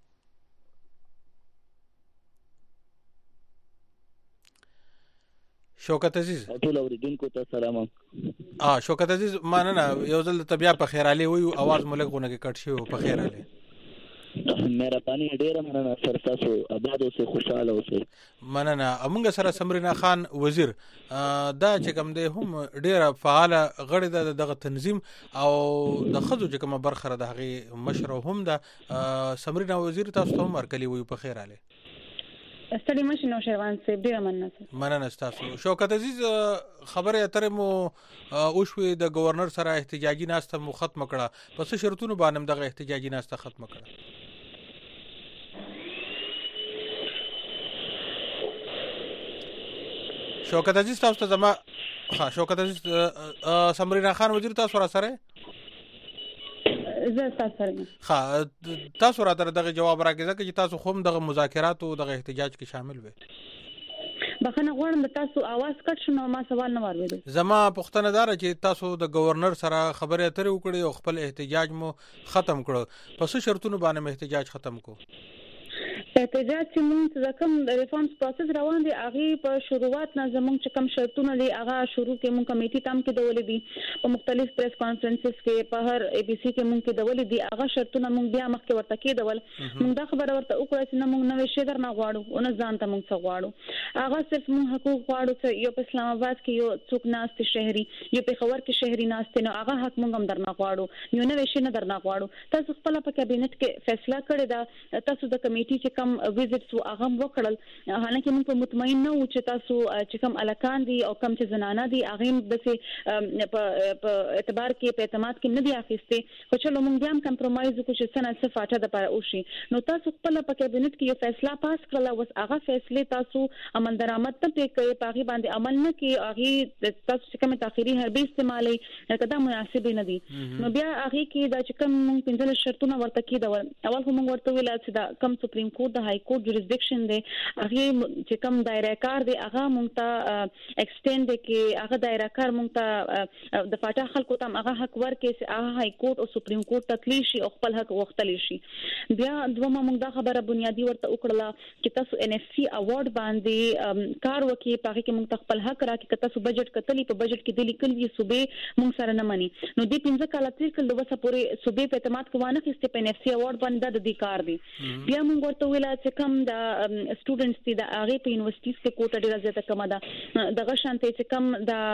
شوکت عزیز ټول اوریدونکو ته سلام. اه شوکت عزیز مننه یو ځل ته بیا په خیر اله وي اواز ملګونه کې کټ شو. په خیر اله. مهرباني ډیره مننه سر تاسو آباد اوسه خوشاله اوسه. مننه. امونګه سره سمرینا خان وزیر دا چې کوم دی هم ډیره فعال غړی د دغه تنظیم او د خزو چې کومه برخه د هغه مشر هم ده. سمرینا وزیر تاسو ته مرکلی وي په خیر اله. استری مشنو شروان سه ډیره مننه. مننه تاسو. شوکت عزیز خبره اترې مو او شوې د گورنر سره احتجاجي ناسته مو ختم کړه. پس شرطونو باندې دغه احتجاجي ناسته ختم کړه. شوکت عزیز تاسو ته زما ها شوکت عزیز سمرینا خان وزیر تاسو را سره زه تاسو سره ها تاسو را دغه جواب راکړه چې تاسو خو دغه مذاکرات او دغه احتجاج کې شامل وې. بخنه غواړم د تاسو आवाज کټ شنو ما سوال نه واورېدل. زما پوښتنه دار چې تاسو د گورنر سره خبرې اترې وکړې او خپل احتجاج مو ختم کړ. پس شرطونو باندې احتجاج ختم کو. احتجاج چې موږ د کوم ریفارمز پروسس روان دي هغه په شروعات نه زموږ چې کوم شرطونه دي هغه شروع کې موږ کمیټي تام کې ډولې دي په مختلف پریس کانفرنسز کې په هر ای بي سي کې موږ کې ډولې دي هغه شرطونه موږ بیا مخکې ورته کې ډول موږ دا خبره ورته وکړه چې موږ نوې شی درنه غواړو او نه ځان ته موږ څه غواړو. هغه صرف موږ حقوق غواړو چې یو په اسلام آباد کې یو څوک ناست شهري یو په خبر کې شهري ناست نه هغه حق موږ هم درنه غواړو یو نوې شی نه درنه غواړو. تاسو خپل په کابینټ کې فیصله کړی دا تاسو د کمیټي چې کوم وزټس هغه وکړل حالانکه موږ په مطمئن نه و چې تاسو چې کوم الکان دي او کوم چې زنانه دي هغه د په اعتبار کې په اعتماد کې نه دي اخیستي خو چې موږ هم کمپرمایز وکړو چې څنګه څه فاټه د پاره وشي. نو تاسو خپل په کابینټ کې یو فیصله پاس کړل او هغه فیصله تاسو عمل درآمد ته کوي پاغي باندې عمل نه کوي هغه تاسو چې کوم تاخيري حربي استعمالي کدا مناسب نه دي. نو بیا هغه کې دا چې کوم موږ پنځه شرطونه ورته کې دا اول کوم ورته ویل چې دا کم سپریم کورټ د های کورټ جوریسډکشن دی هغه چې کوم دایره کار دی هغه مونږ ته ایکسټند کې هغه دایره کار مونږ ته د فاټا خلکو ته هغه حق ورکړي چې هغه های کورټ او سپریم کورټ تکلی شي او خپل حق وختلی شي. بیا دومره مونږ دا خبره بنیادی ورته وکړه چې تاسو ان اف سی اوارد باندې کار وکړي پاره کې مونږ خپل حق راکړي تاسو بجټ کتلی په بجټ کې د لیکل وی صوبې مونږ سره نه مني. نو دې پنځه کاله تیر کله وسه پورې صوبې په اعتماد کوانه کې په ان اف سی اوارد باندې د دې کار دی. بیا مونږ ورته ویل چې کوم د سټوډنټس دي د هغه په یونیورسيټیز کې کوټه ډیره زیاته کم ده دغه شانته چې کم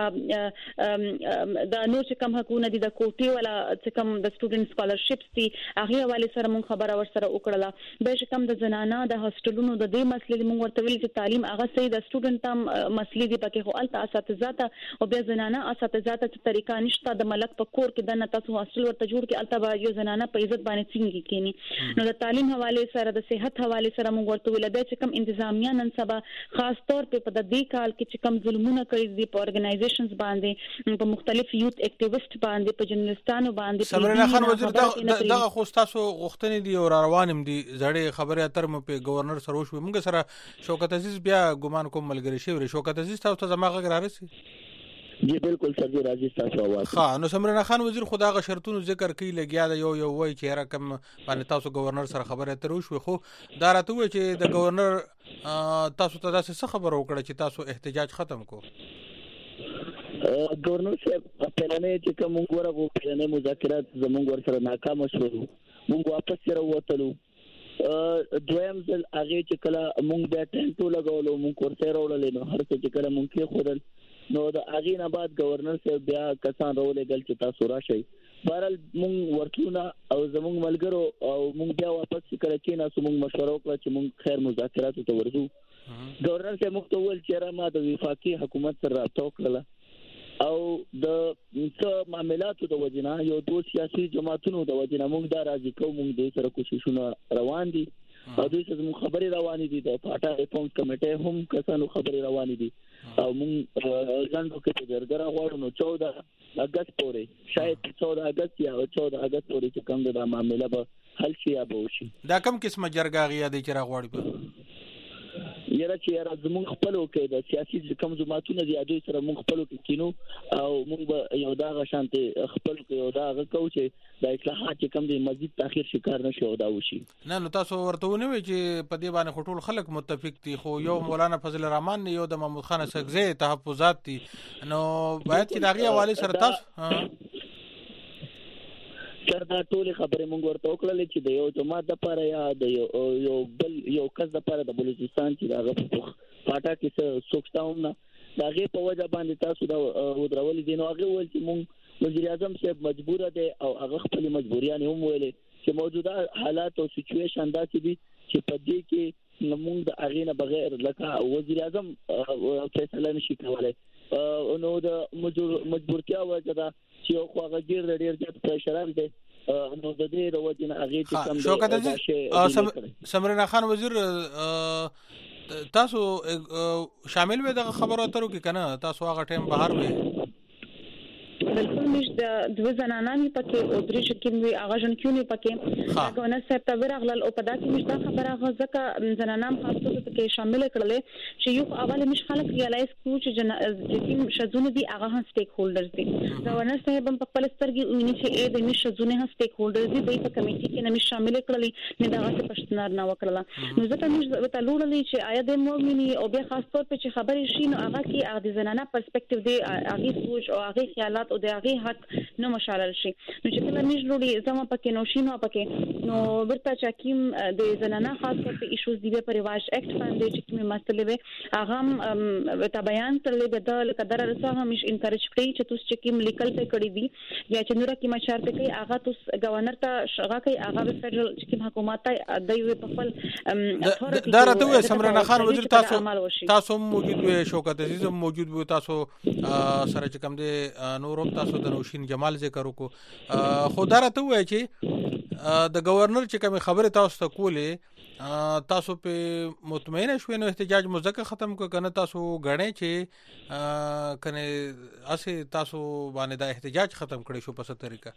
د د نو چې کم حقونه دي د کوټي ولا چې کم د سټوډنټ سکالرشپس دي هغه حواله سره مونږ خبره ور سره وکړه. به چې کم د زنانه د هاستلونو د دې مسلې مونږ ورته ویل چې تعلیم هغه صحیح د سټوډنټ تام مسلې دي پکې خو الته اساتذه ته او به زنانه اساتذه ته طریقہ نشته د ملک په کور کې د نه تاسو هاستل ورته جوړ کې الته به یو زنانه په عزت باندې څنګه کینی. نو د تعلیم حواله سره د صحت حواله سره موږ ورته ویل دا چې کوم انتظامیه نن سبا خاص طور په په دې کال کې چې کوم ظلمونه کړی دي په اورګنایزیشنز باندې په مختلف یوث اکټیویسټ باندې په جرنالستانو باندې سمرنا خان وزیر دغه خو تاسو غوښتنې دي او روانم دي زړې خبره اتر مو په گورنر سره وشو موږ سره شوکت عزیز بیا ګمان کوم ملګری شي شوکت عزیز تاسو ته زما غږ رارسي جی بالکل سر جی راځي تاسو आवाज ها نو سمرنا خان وزیر خدا غ شرطونو ذکر کوي لګیا د یو یو وای چې رقم باندې تاسو گورنر سره خبره اتر وشو خو دا راته وای چې د گورنر تاسو ته څه خبر وکړه چې تاسو احتجاج ختم کو گورنر صاحب پلانې چې کوم ورغو پلانې مذاکرات زموږ ور سره ناکام شول موږ واپس سره وته دویم ځل هغه چې کله موږ بیا ټینټو لګولو موږ ورته راولل نو هر څه چې کله موږ کې خورل نو د هغه نه بعد گورنر صاحب بیا کسان راولې ګل چې تاسو راشي بهرال موږ ورکلونه او زموږ ملګرو او موږ بیا واپس کړه چې ناسو موږ مشوره وکړه چې موږ خیر مذاکرات ته ورځو گورنر صاحب موږ ته ول چې را ما د وفاقي حکومت سره رابطه وکړه او د څه معاملاتو د وجنه یو دوه سیاسي جماعتونو د وجنه موږ دا راځي کوم موږ د سره کوششونه روان دي او دوی څه موږ خبري روان دي د پاټا ریفورمز کمیټه هم کسانو خبري روان دي او موږ ځانو کې په درګرا غواړو نو چودہ اگست پورې شاید چودہ اگست یا چودہ اگست پورې چې کوم د معاملې به حل شي یا به وشي دا کوم قسمه جرګه غیا دي چې راغواړي به یره چې یره زموږ خپل کې د سیاسي کوم جماعتونو دی دوی سره موږ خپل کې کینو او موږ یو دا غشانته خپل کې یو دا غو چې د اصلاحات کوم دی مزید تاخير شکار نشي او دا وشي نه نو تاسو ورته ونوي چې په دې باندې خټول خلک متفق دي خو یو مولانا فضل الرحمن یو د محمود خان سګزه تحفظات دي نو باید چې داغي حواله سره تاسو چردا ټول خبره مونږ ورته وکړل چې د یو جماعت لپاره یا د یو یو بل یو کس لپاره د بلوچستان چې داغه پاټا کې سوکستاوم نه داغه په وجه باندې تاسو دا ودرول دي نو هغه ول چې مونږ وزیر اعظم صاحب مجبور دي او هغه خپل مجبوریان هم ویلي چې موجوده حالات او سچويشن داسې دي چې په دې کې مونږ د هغه نه بغیر لکه وزیر اعظم فیصله نشي کولای نو د مجبورتیا وجه دا چې خو هغه ډیر ډیر ډیر پرشر دی نو د دې د وجه نه هغه چې کوم شوکت عزیز سمرنا خان وزیر تاسو شامل وې د خبرو اترو کې کنه تاسو هغه ټیم بهر وې بالکل مش د دوه زنانان پکې او درې شکیم وی هغه جن کیو نه پکې هغه نه سپټ ورغلل او په داسې مش دا خبره غوځکه زنانان خاصه پکې شامل کړل چې یو اول مش خلک ریالایز کو چې جن شزونه دي هغه هم سټیک هولډرز دي گورنر صاحب په خپل سترګې ویني چې اې د مش شزونه هم سټیک هولډرز دي په کمیټي کې نه مش شامل کړل نه دا څه پښتنار نه وکړل نو ځکه مش ته لوړلې چې آیا د مومني او به خاص طور په چې خبرې شي نو هغه کې هغه زنانه پرسپیکټیو دی هغه سوچ او هغه خیالات او د هغه حق نو مشالل شي نو چې کله موږ وروړي زمو پکې نو شینو پکې نو ورته چې کیم د زنانه خاص طور په ایشوز دی په ریواج اکټ باندې چې کومه مسلې به هغه ته بیان ترلې به د قدر رسه هم انکریج کړی چې تاسو چې کیم لیکل ته کړی دي یا چې نور کی مشار ته کوي هغه تاسو گورنر ته شغه کوي هغه فدرال چې کوم حکومت ته د یو په خپل دا راته سمرنا خان وزیر تاسو تاسو موجود وي شوکت عزیز موجود وي تاسو سره چې کوم دي نورم تاسو د نوشین جمال ذکر وکړو خو دا راته وای چې د گورنر چې کوم خبره تاسو ته کولې تاسو په مطمئن شوي نو احتجاج مزکه ختم کو کنه تاسو غړې چې کنه اسه تاسو باندې دا احتجاج ختم کړی شو په څه طریقه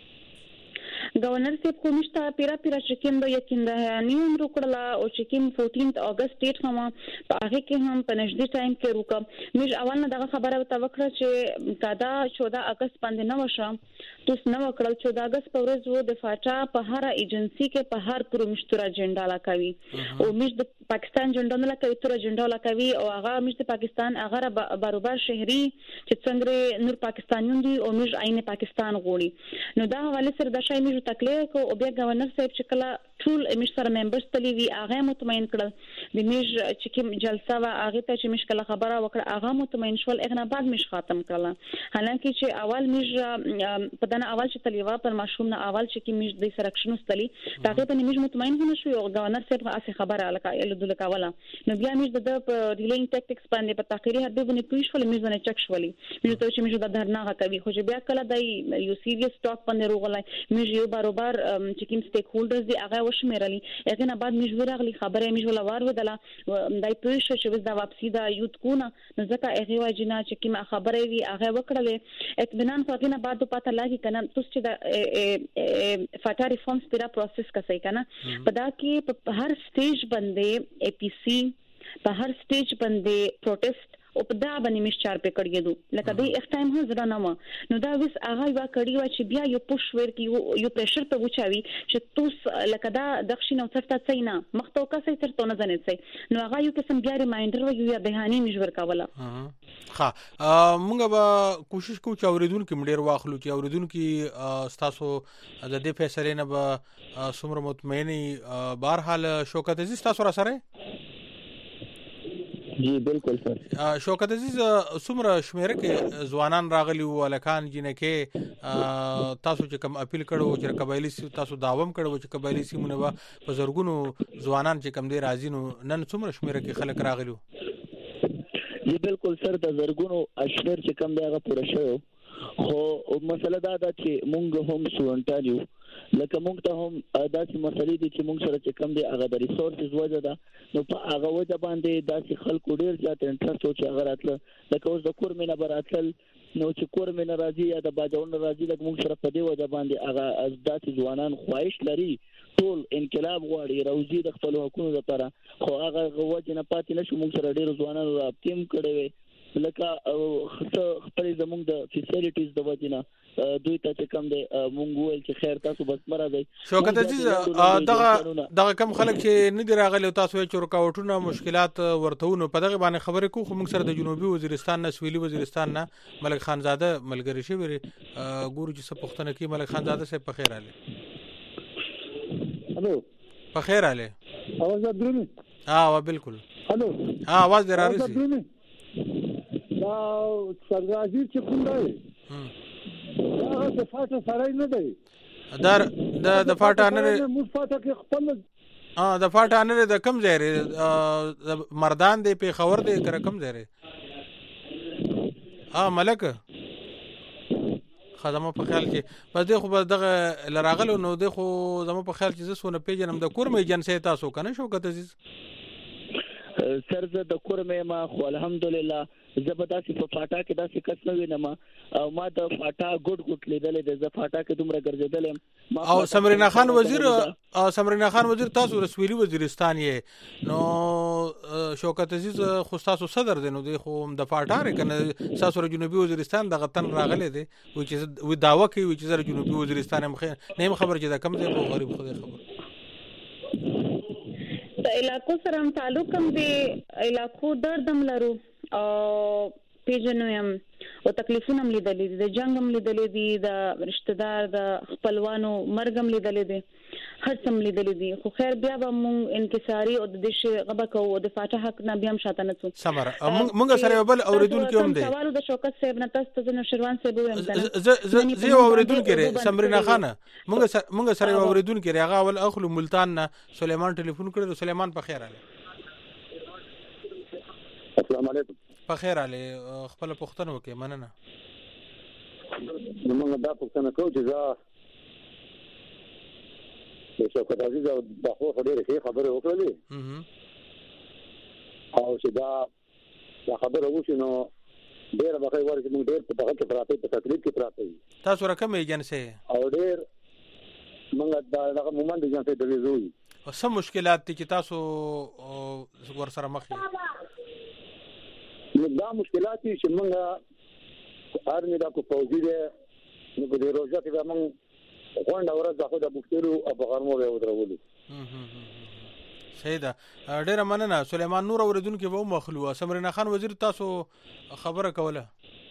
گورنر صاحب کومشتا پیرا پیرا چکم به یقین ده نیوم روکړلا او چکم چودہ اگست ډیټ هم په هغه کې هم په نږدې ټایم کې روکم مې اول نه دغه خبره توکړه چې کادا چودہ اگست باندې نو وشم توس نو وکړل چودہ اگست په ورځ وو د فاټا په هر ایجنسی کې په هر پرومشتور اجنډا لا کوي او مې د پاکستان جنډا نه لا کوي تر اجنډا لا کوي او هغه مې د پاکستان هغه باروبار شهري چې څنګه نور پاکستانیون دي او مې عین پاکستان غوړي نو دا حواله سره د شای مې تکلیف کو او بیا گورنر صاحب چې کله ټول امیر سره ممبرز تلی وی هغه مطمئن کړل د میج چې کوم جلسه وا هغه ته چې مشکله خبره وکړه هغه مطمئن شول اغه بعد مش ختم کړل حالانکه چې اول میج په دنه اول چې تلیوا پر مشروم نه اول چې کوم میج د سرکشن استلی هغه په میج مطمئن هونه شو او گورنر صاحب هغه خبره الکه ال دل کاوله نو بیا میج د ریلینګ ټیکټکس باندې په تاخيري حد باندې پوښ ول میج باندې چک شولې میج ته چې میج د درنا کوي خو چې بیا کله د یو سیریس ټاک باندې روغلای میج یو باروبار چې کوم سټیک هولډرز دی هغه وشمیرلی هغه نه بعد مې ژوراغلی خبره مې ژولا وار ودله دای پوه شو چې وز دا واپسی دا یوت کو نه نو ځکه هغه واجینا چې کی ما خبره وی هغه وکړلې اطمینان خو هغه نه بعد پته لاګي کنه تاسو چې دا فاټا ریفورمز پیرا پروسس کا صحیح کنه په دا کې په هر سټیج باندې اي پي سي په هر سټیج باندې پروټیسټ او په دا باندې مشچار په کړیدو لکه د ایک ټایم هزر نه ما نو دا وس هغه وا کړی و چې بیا یو پوش ور کې یو پريشر په وچاوي چې توس لکه دا دښینه ترته څینا مختو کا سي ترته نه زنه سي نو هغه یو قسم بیا ریمایندر و یو بهاني مجبور کاوله ها مونږ به کوشش کوو چې اوریدونکو مډیر واخلو چې اوریدونکو تاسو د دې فیصله نه به څومره مطمئنی بهر حال شوکت عزیز تاسو را سره جی بالکل سر شوکت عزیز څومره شمیره کې ځوانان راغلي وو الکان جنکه تاسو چې کوم اپیل کړو چې قبایلی تاسو داوم کړو چې قبایلی سیمونه وا په زرګونو ځوانان چې کم دی راځي نو نن څومره شمیره کې خلک راغلي جی بالکل سر د زرګونو اشمیر چې کم دی هغه پوره شو خو مسله دا ده چې مونږ هم سټوډنټان یو لکه مونږ ته هم داسې مسلې دي چې مونږ سره چې کم دی هغه د ریسورسز وجه ده نو په هغه وجه باندې داسې خلکو ډیر زیات انټرست او چې هغه راتله لکه اوس د کور مینه براتل نو چې کور مینه راځي یا د باجون راځي لکه مونږ سره په دې وجه باندې هغه از داسې ځوانان خواهش لري ټول انقلاب غواړي روزي د خپل حقوقو لپاره خو هغه وجه نه پاتې نشو مونږ سره ډیر ځوانان رابطیم کړي لکه خپل زموږ د فیسیلیټیز د وجنه دوی ته چې کم دی مونږ ول چې خیر تاسو بس مرادي شوکت عزیز دغه دغه کم خلک چې نه دی راغلي تاسو چې رکاوټونه مشکلات ورتهونه په دغه باندې خبرې کوو خو موږ سره د جنوبي وزیرستان نه سویلي وزیرستان نه ملک خانزاده ملګری شي وری ګورو چې څه پښتنه کې ملک خانزاده سه په خیر आले الو په خیر आले आवाज درنه ها وا بالکل الو ها आवाज دراري دا سرګاجی چې کوم دی دا د فاټه سره نه دی در د د فاټه نه مو فاټه کې خپل اه د فاټه نه د کم ځای ری مردان دی په خبر دی کر کم ځای ری اه ملک خدامه په خیال کې بس دی خو دغه لراغلو نو دی خو زمو په خیال چې زسونه پیجنم د کور مې جنسي تاسو کنه شوکت عزیز سر زه د کور مې ما خو الحمدلله زبرداسي په فاټا کې داسې کس نه وینم او ما د فاټا ګډ ګډ لیدلې د ز فاټا کې دومره ګرځېدل او سمرینا خان وزیر او سمرینا خان وزیر تاسو رسویلی وزیرستان یې نو شوکت عزیز خو تاسو صدر دی نو دی خو د فاټا ر کنه تاسو جنوبي وزیرستان د غتن راغلي دی و چې و داوا کوي چې زره جنوبي وزیرستان مخ نه خبر چې دا کم دی په غریب خو خبر د علاقو سره تعلق هم دی علاقو دردم لرو او پیژنو هم او تکلیفونه هم لیدلې دي د جنگ هم لیدلې دي د رشتہ دار د خپلوانو مرګ هم لیدلې دي هر څه هم لیدلې دي خو خیر بیا به مونږ انکساري او د دې غبا کوو د فاتح حق نه بیا هم شاته نه څو سمره مونږ سره بل اوریدونکو هم دي سوال د شوکت صاحب نه تاسو ته شروان صاحب هم ده زه اوریدونکو لري سمرینا خانه مونږ مونږ سره اوریدونکو لري هغه ول اخلو ملتان نه سليمان ټلیفون کړو سليمان په خیر اله السلام علیکم په خیر علي خپل پښتنو کې مننه نو موږ دا پښتنه کوو چې دا د شوکت عزیز او د خو ډېرې خبرې وکړلې او چې دا دا خبره وشي نو ډېر به ورته موږ ډېر په هغه کې پراته په تکلیف کې پراته تاسو رقم ایجنسي او ډېر موږ دا هغه مومنت ایجنسي د ویزوي او سم مشکلات دي چې تاسو ور سره مخ یې نو دا مشکلات چې موږ ارمي دا کو فوجي دي نو په دې روزه کې موږ غونډه ورځ ځخه د بوختلو او په غرمو به ودرولو صحیح ده ډیره مننه سليمان نور اوریدونکو به مخلو سمرینا خان وزیر تاسو خبره کوله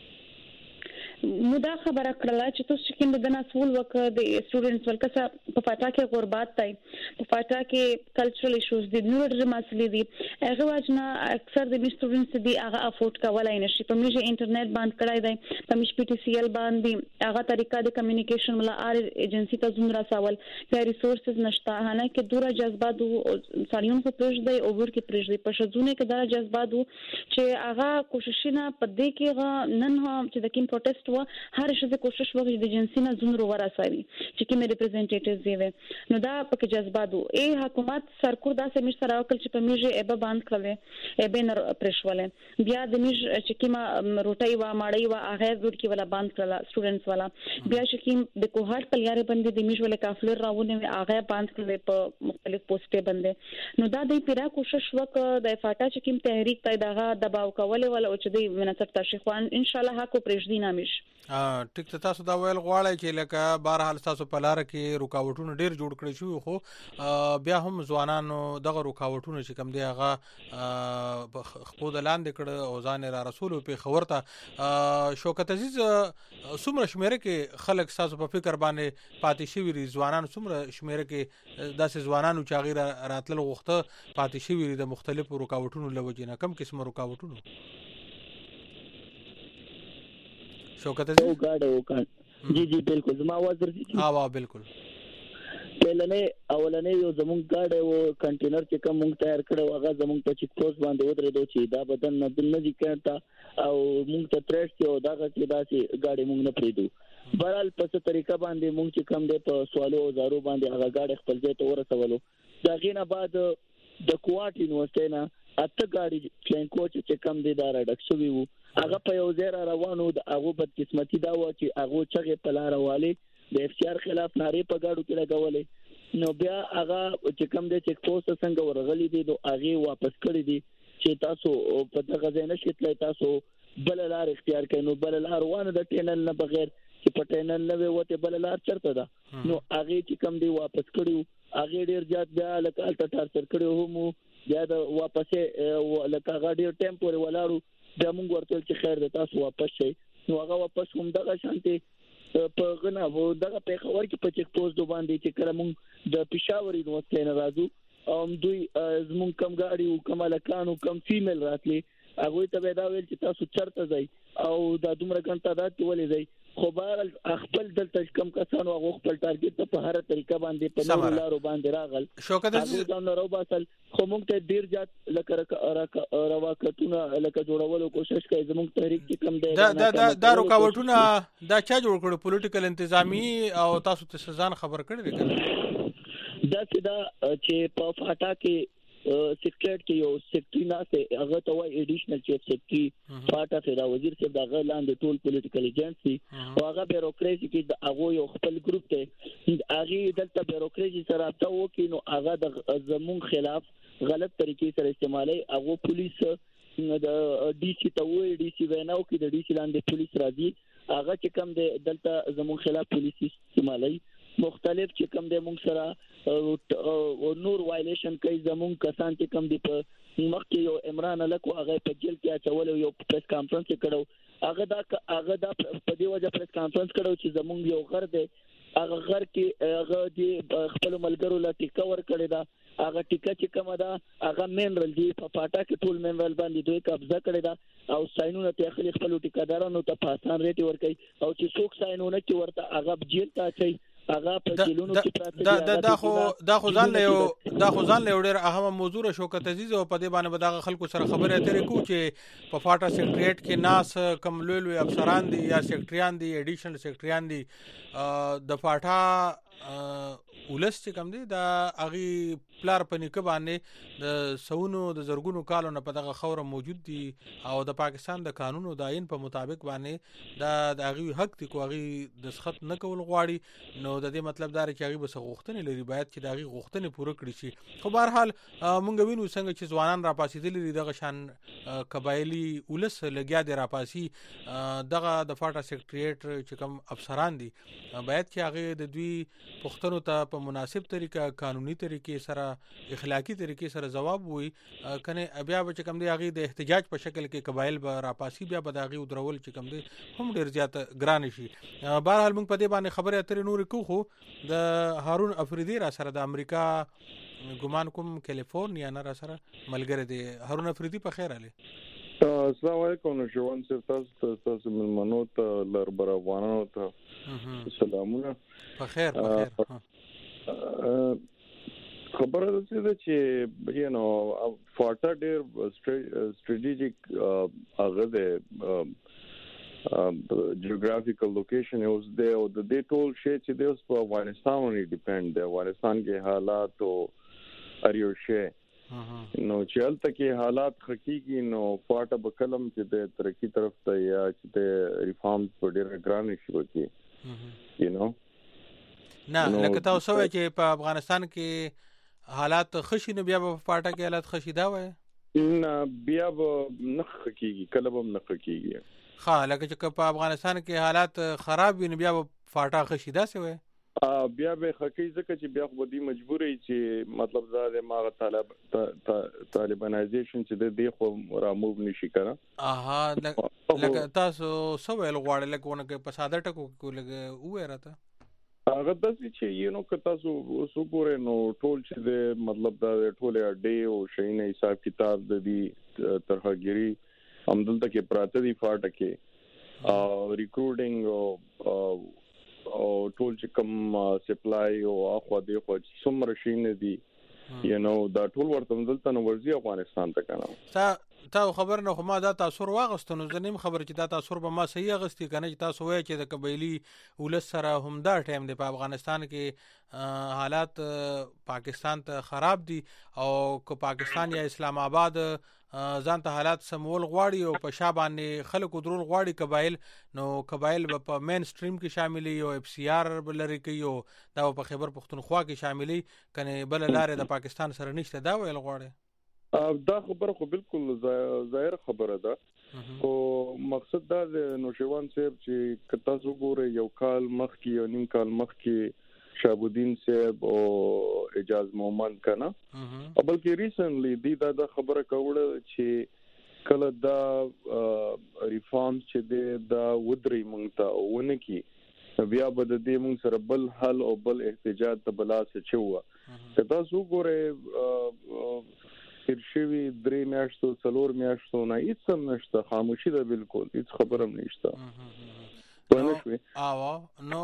مدا خبره کړله چې تاسو چې د نسول وکړه د سټوډنټس ولکه په فاټا کې غربت تای په فاټا کې کلچرل ایشوز دي نور د مسلې دي هغه واجنه اکثر د سټوډنټس دي هغه افورد کولای نشي په میجه انټرنیټ باندې کړای دی په میش پی ټی سی ال باندې هغه طریقه د کمیونیکیشن ولا ار ایجنسی ته زموږ راسول په ریسورسز نشته هنه کې دوره جذبات ساریون په پرځ دی او ور کې پرځ دی په شذونه کې دا جذبات چې هغه کوششونه په دې کې نن هم چې د کیم پروتست و هر شزه کوشش وکړي د جنسي نه زون ورسوي چې کوم ریپرزنټیټیوز دی نو دا پکې جذباتو ای حکومت سرکور دا سمیر سره وکړي چې په میږي ایبه باند کړل ایبه نر پرشوله بیا د میږ چې کیما روټي وا ماړی وا هغه ضرور کې ولا باند کړل سټوډنټس والا بیا چې کیم د کوهارت پلیاره باندې د میږ ولې کافلر راونه هغه باند کړل په مختلف پوسټه باندې نو دا د پیرا کوشش وکړه د فاټا چې کیم تحریک ته دغه دباو کول ولا او چې د منصب تشخوان ان شاء الله حق پرېږدي نامش ا ټیک ته تاسو دا ویل غواړی چې لکه بهر حال تاسو په لار کې رکاوټونه ډیر جوړ کړی شو خو بیا هم ځوانانو دغه رکاوټونه چې کم دی هغه خپل لاندې کړه او ځان را رسول په خبرته شوکت عزیز څومره شمیره کې خلک تاسو په فکر باندې پاتې شوی ری ځوانانو څومره شمیره کې داسې ځوانانو چې غیر راتل غوښته پاتې شوی ری د مختلفو رکاوټونو لوجې نه کم قسم رکاوټونو شوکت او گاډه وکړ جی جی بالکل زما आवाज درځي ها وا بالکل پهلنې اولنې یو زمونږ گاډه و کنټینر چې کوم مونږ تیار کړو هغه زمونږ په چیک پوسټ باندې ودرېدو چې دا بدن نه دل نه ځکړتا او مونږ ته ترېش یو دا چې داسې گاډي مونږ نه پریدو بهرحال په څه طریقه باندې مونږ چې کم دی په سوالو او زارو باندې هغه گاډي خپل ځای ته ورسولو دا غینه بعد د کوټ یونیورسيټي نه اته گاډي پلین کوچ چې کم دی دا راډک شوی وو هغه په یو ځای را روانو د هغه بد قسمتي دا و چې هغه چغه په لار والي د اف سی آر خلاف ناری په گاډو کې لګولې نو بیا هغه چې کم دی چیک پوسټ څنګه ورغلي دي نو هغه واپس کړی دي چې تاسو په دغه ځای نشئ تلای تاسو بل لار اختیار کړئ نو بل لار وانه د ټینل نه بغیر چې په ټینل نه وته بل لار چرته ده نو هغه چې کم دی واپس کړیو هغه ډیر زیات بیا لکه الټا ټارچر کړیو هم بیا د واپسې لکه هغه ډیر ټیم پورې ولاړو بیا موږ ورته چې خیر د تاسو واپس شئ نو هغه واپس هم دغه شانتي په غنا وو دغه په خبر کې په چیک پوسټ باندې چې کله موږ د پېښور یونیورسيټي نه راځو او دوی زموږ کم گاډي او کم لکانو کم فیمیل راتلي هغه ته به دا ویل چې تاسو چرته ځئ او دا دومره ګڼه تعداد ولې ځئ خو بهر خپل دلته کم کسانو هغه خپل ټارګټ ته په هر طریقه باندې په نور لارو باندې راغل شوکت عزیز دا نو باسل خو موږ ته ډیر ځات لکه رواکتونه لکه جوړولو کوشش کوي زموږ تحریک کې کم دی دا دا دا رکاوټونه دا چا جوړ کړو پولیټیکل انتظامی او تاسو ته سزان خبر کړی دی دا چې دا چې په فاټا کې سیکریټ کې یو سیکټری نه هغه ته وای ایډیشنل چیف سیکټری فاټا فیرا وزیر صاحب دا غلاند ټول پولیټیکل ایجنسی او هغه بیروکراسي کې د هغه یو خپل ګروپ ته هغه دلته بیروکراسي سره رابطه وکړي نو هغه د زمون خلاف غلط طریقې سره استعمالي هغه پولیس د ډي سي ته وای ډي سي ویناو کې د ډي سي لاندې پولیس راځي هغه چې کوم د دلته زمون خلاف پولیس استعمالي مختلف چې کوم د موږ سره نور وایلیشن کوي زمون کسان چې کوم دی په مخکې یو عمران لکو هغه په جیل کې اچول یو پریس کانفرنس کړو هغه دا هغه دا په دې وجه پریس کانفرنس کړو چې زمون یو غر دی هغه غر کې هغه دی خپل ملګرو لا ټیکا ور کړی دا هغه ټیکا چې کومه دا هغه مینرل دی په پاټا کې ټول مینرل باندې دوی قبضه کړی دا او ساينونه ته خپل خپل ټیکادارانو ته په آسان ریټ ور کوي او چې څوک ساينونه کې ورته هغه جیل ته اچي هغه په جیلونو کې پراته دا دا دا خو دا خو ځان له دا خو ځان له ډېر اهم موضوع شوکت عزیز او په دې باندې بداغه خلکو سره خبرې اترې کو چې په فاټا سیکریټریټ کې ناس کم لوی لوی افسران دي یا سیکریټریان دي ایډیشنل سیکریټریان دي د فاټا ولس چې کم دي دا اغي پلار په نیکه باندې د سونو د زرګونو کالو نه په دغه خوره موجود دي او د پاکستان د قانونو د عین په مطابق باندې دا د اغي حق دي کو اغي د سخت نه کول غواړي نو د دې مطلب دا چې اغي بس غوښتنې لري باید چې د اغي غوښتنې پوره کړي شي خو بهر حال مونږ وینو څنګه چې ځوانان را پاسېدل دي دغه شان قبایلی ولس لګیا دي را پاسي دغه د فاټا سیکریټریټ چې کوم افسران دي باید چې اغي د دوی پښتنو ته په مناسب طریقه قانوني طریقې سره اخلاقی طریقې سره جواب وي کنه بیا به کوم دی هغه د احتجاج په شکل کې قبایل به راپاسي بیا به داغي درول چې کوم دی هم ډیر زیات ګران شي بهر حال موږ په دې باندې خبره اترې نور کو خو د هارون افریدي را سره د امریکا ګمان کوم کیلیفورنیا نه را سره ملګری دی هارون افریدي په خیر علي السلام علیکم شوان صاحب تاسو تاسو ملمنو ته لر بر افغانانو ته سلامونه په خیر په خیر خبره ده چې یو نو فاټا ډېر سټریټیجیک هغه ده جیوګرافیکل لوکیشن اوس دی او د دې ټول شی چې د اوس په افغانستان باندې ډیپند دی افغانستان کې حالات او اریو شی نو چې هلته کې حالات حقيقي نو پاټه بکلم چې د ترقی طرف ته یا چې د ریفارم په ډیره ګران شي وکي یو نو نه لکه تاسو وایي چې په افغانستان کې حالات خشي نه بیا په پاټه کې حالات خشي دا وایي نه بیا به نه حقيقي کله به نه حقيقي ها لکه چې په افغانستان کې حالات خراب وي نو بیا فاټا خشي دا څه وي بیا به حقيقي ځکه چې بیا خو دې مجبورې چې مطلب دا د ماغه طالب طالبانایزیشن چې د دې خو را موو نشي کړه اها لکه تاسو سو ویل غواړل لکه ونه په ساده ټکو کې لګ وې راته هغه د چې یو نو که تاسو وسو ګورئ نو ټول چې د مطلب دا ټول اډې او شینه حساب کتاب د دې ترهګری همدلته کې پراته دي فاټه کې او ریکروټینګ او او ټول چې کوم سپلای او اخو دی خو څومره شینه دي یو نو دا ټول ورته همدلته نو ورزي افغانستان ته کنه تا تا خبر نه خو ما دا تاسو واغستنو زنیم خبر چې دا تاسو به ما صحیح اغستی کنه چې تاسو وایي چې د قبایلی ولس سره هم دا ټایم دی په افغانستان کې حالات پاکستان ته خراب دي او که پاکستان یا اسلام آباد ځان ته حالات سمول غواړي او په شا باندې خلکو درول غواړي قبایل نو قبایل په مین سټریم کې شاملي او اف سی آر بلری کوي او دا په خیبر پختونخوا کې شاملي کنه بل لارې د پاکستان سره نشته دا ویل غواړي دا خبره خو بالکل ظاهر خبره ده او مقصد دا د نوشوان صاحب چې کتا زو ګوره یو کال مخ کې یو نیم کال مخ کې شابودین صاحب او اجاز مومن کنه او بلکې ریسنټلی دی دا د خبره کوله چې کله دا ریفارم چې دا ودري مونږ ته ونه کی بیا به د دې مونږ سره بل حل او بل احتجاج ته بلا څه چوه کدا زو ګوره شوی درې میاشتو څلور میاشتو نه هیڅ هم نشته خاموشي ده بالکل هیڅ خبره هم نشته ونه شوي او نو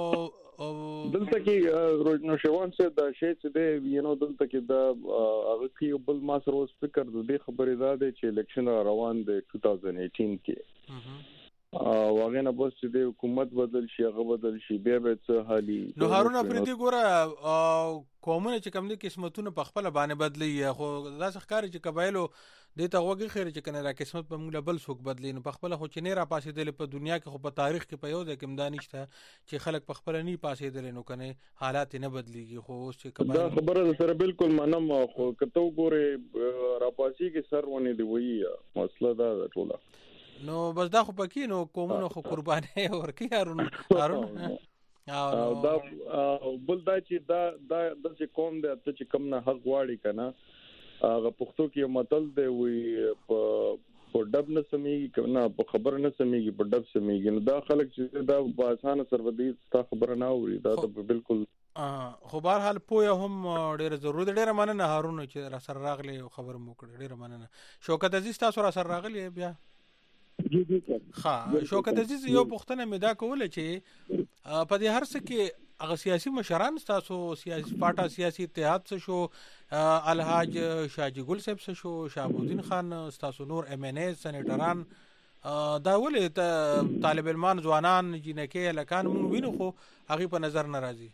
دلته کې نو شوان څه دا شی چې دی یو نو دلته کې دا هغه کې بل ما سره اوس فکر د دې خبرې دا دی چې الیکشن روان دی two thousand eighteen کې او هغه نه بس چې د حکومت بدل شي هغه بدل شي بیا به څه حالي نو هارون افریدي ګوره کومونه چې کوم دي قسمتونه په خپل باندې بدلی خو دا ښکاري چې قبایلو د ته وګي خیر چې کنه را قسمت په موږ بل څوک بدلی نو په خپل خو چې نه را پاسې دل په دنیا کې خو په تاریخ کې په یو ځای کې مدانشته چې خلک په خپل نه پاسې دل نو کنه حالات نه بدلیږي خو اوس چې قبایل دا خبره سره بالکل منم خو کته وګوره را پاسې کې سر ونه دی وی مسله دا ټوله نو بس دا خو پکې نو کومونو خو قرباني ورکی هارون هارون او دا بل دا چې دا دا د کوم د ته چې کوم نه حق واړی کنه هغه پښتو کې متل دی وی په ډب نه سمېږي کنه په خبر نه سمېږي په ډب سمېږي نو دا خلک چې دا په اسانه سرودي تا خبر نه اوري دا ته بالکل خو بهر حال پوهه هم ډیره ضروري ډیره مننه هارون چې را سره راغلی خبر مو کړ ډیره مننه شوکت عزیز تاسو را سره راغلی بیا جی جی ها شوکت عزیز یو پښتنه مې دا کوله چې په دې هر څه کې هغه سیاسي مشران تاسو سیاسي پارټا سیاسي اتحاد څه شو الحاج شاجي ګل صاحب څه شو شهابالدین خان تاسو نور ام ان ای سېنیټران دا ولې طالب علمان ځوانان جنکه لکان مونږ وینو خو هغه په نظر ناراضي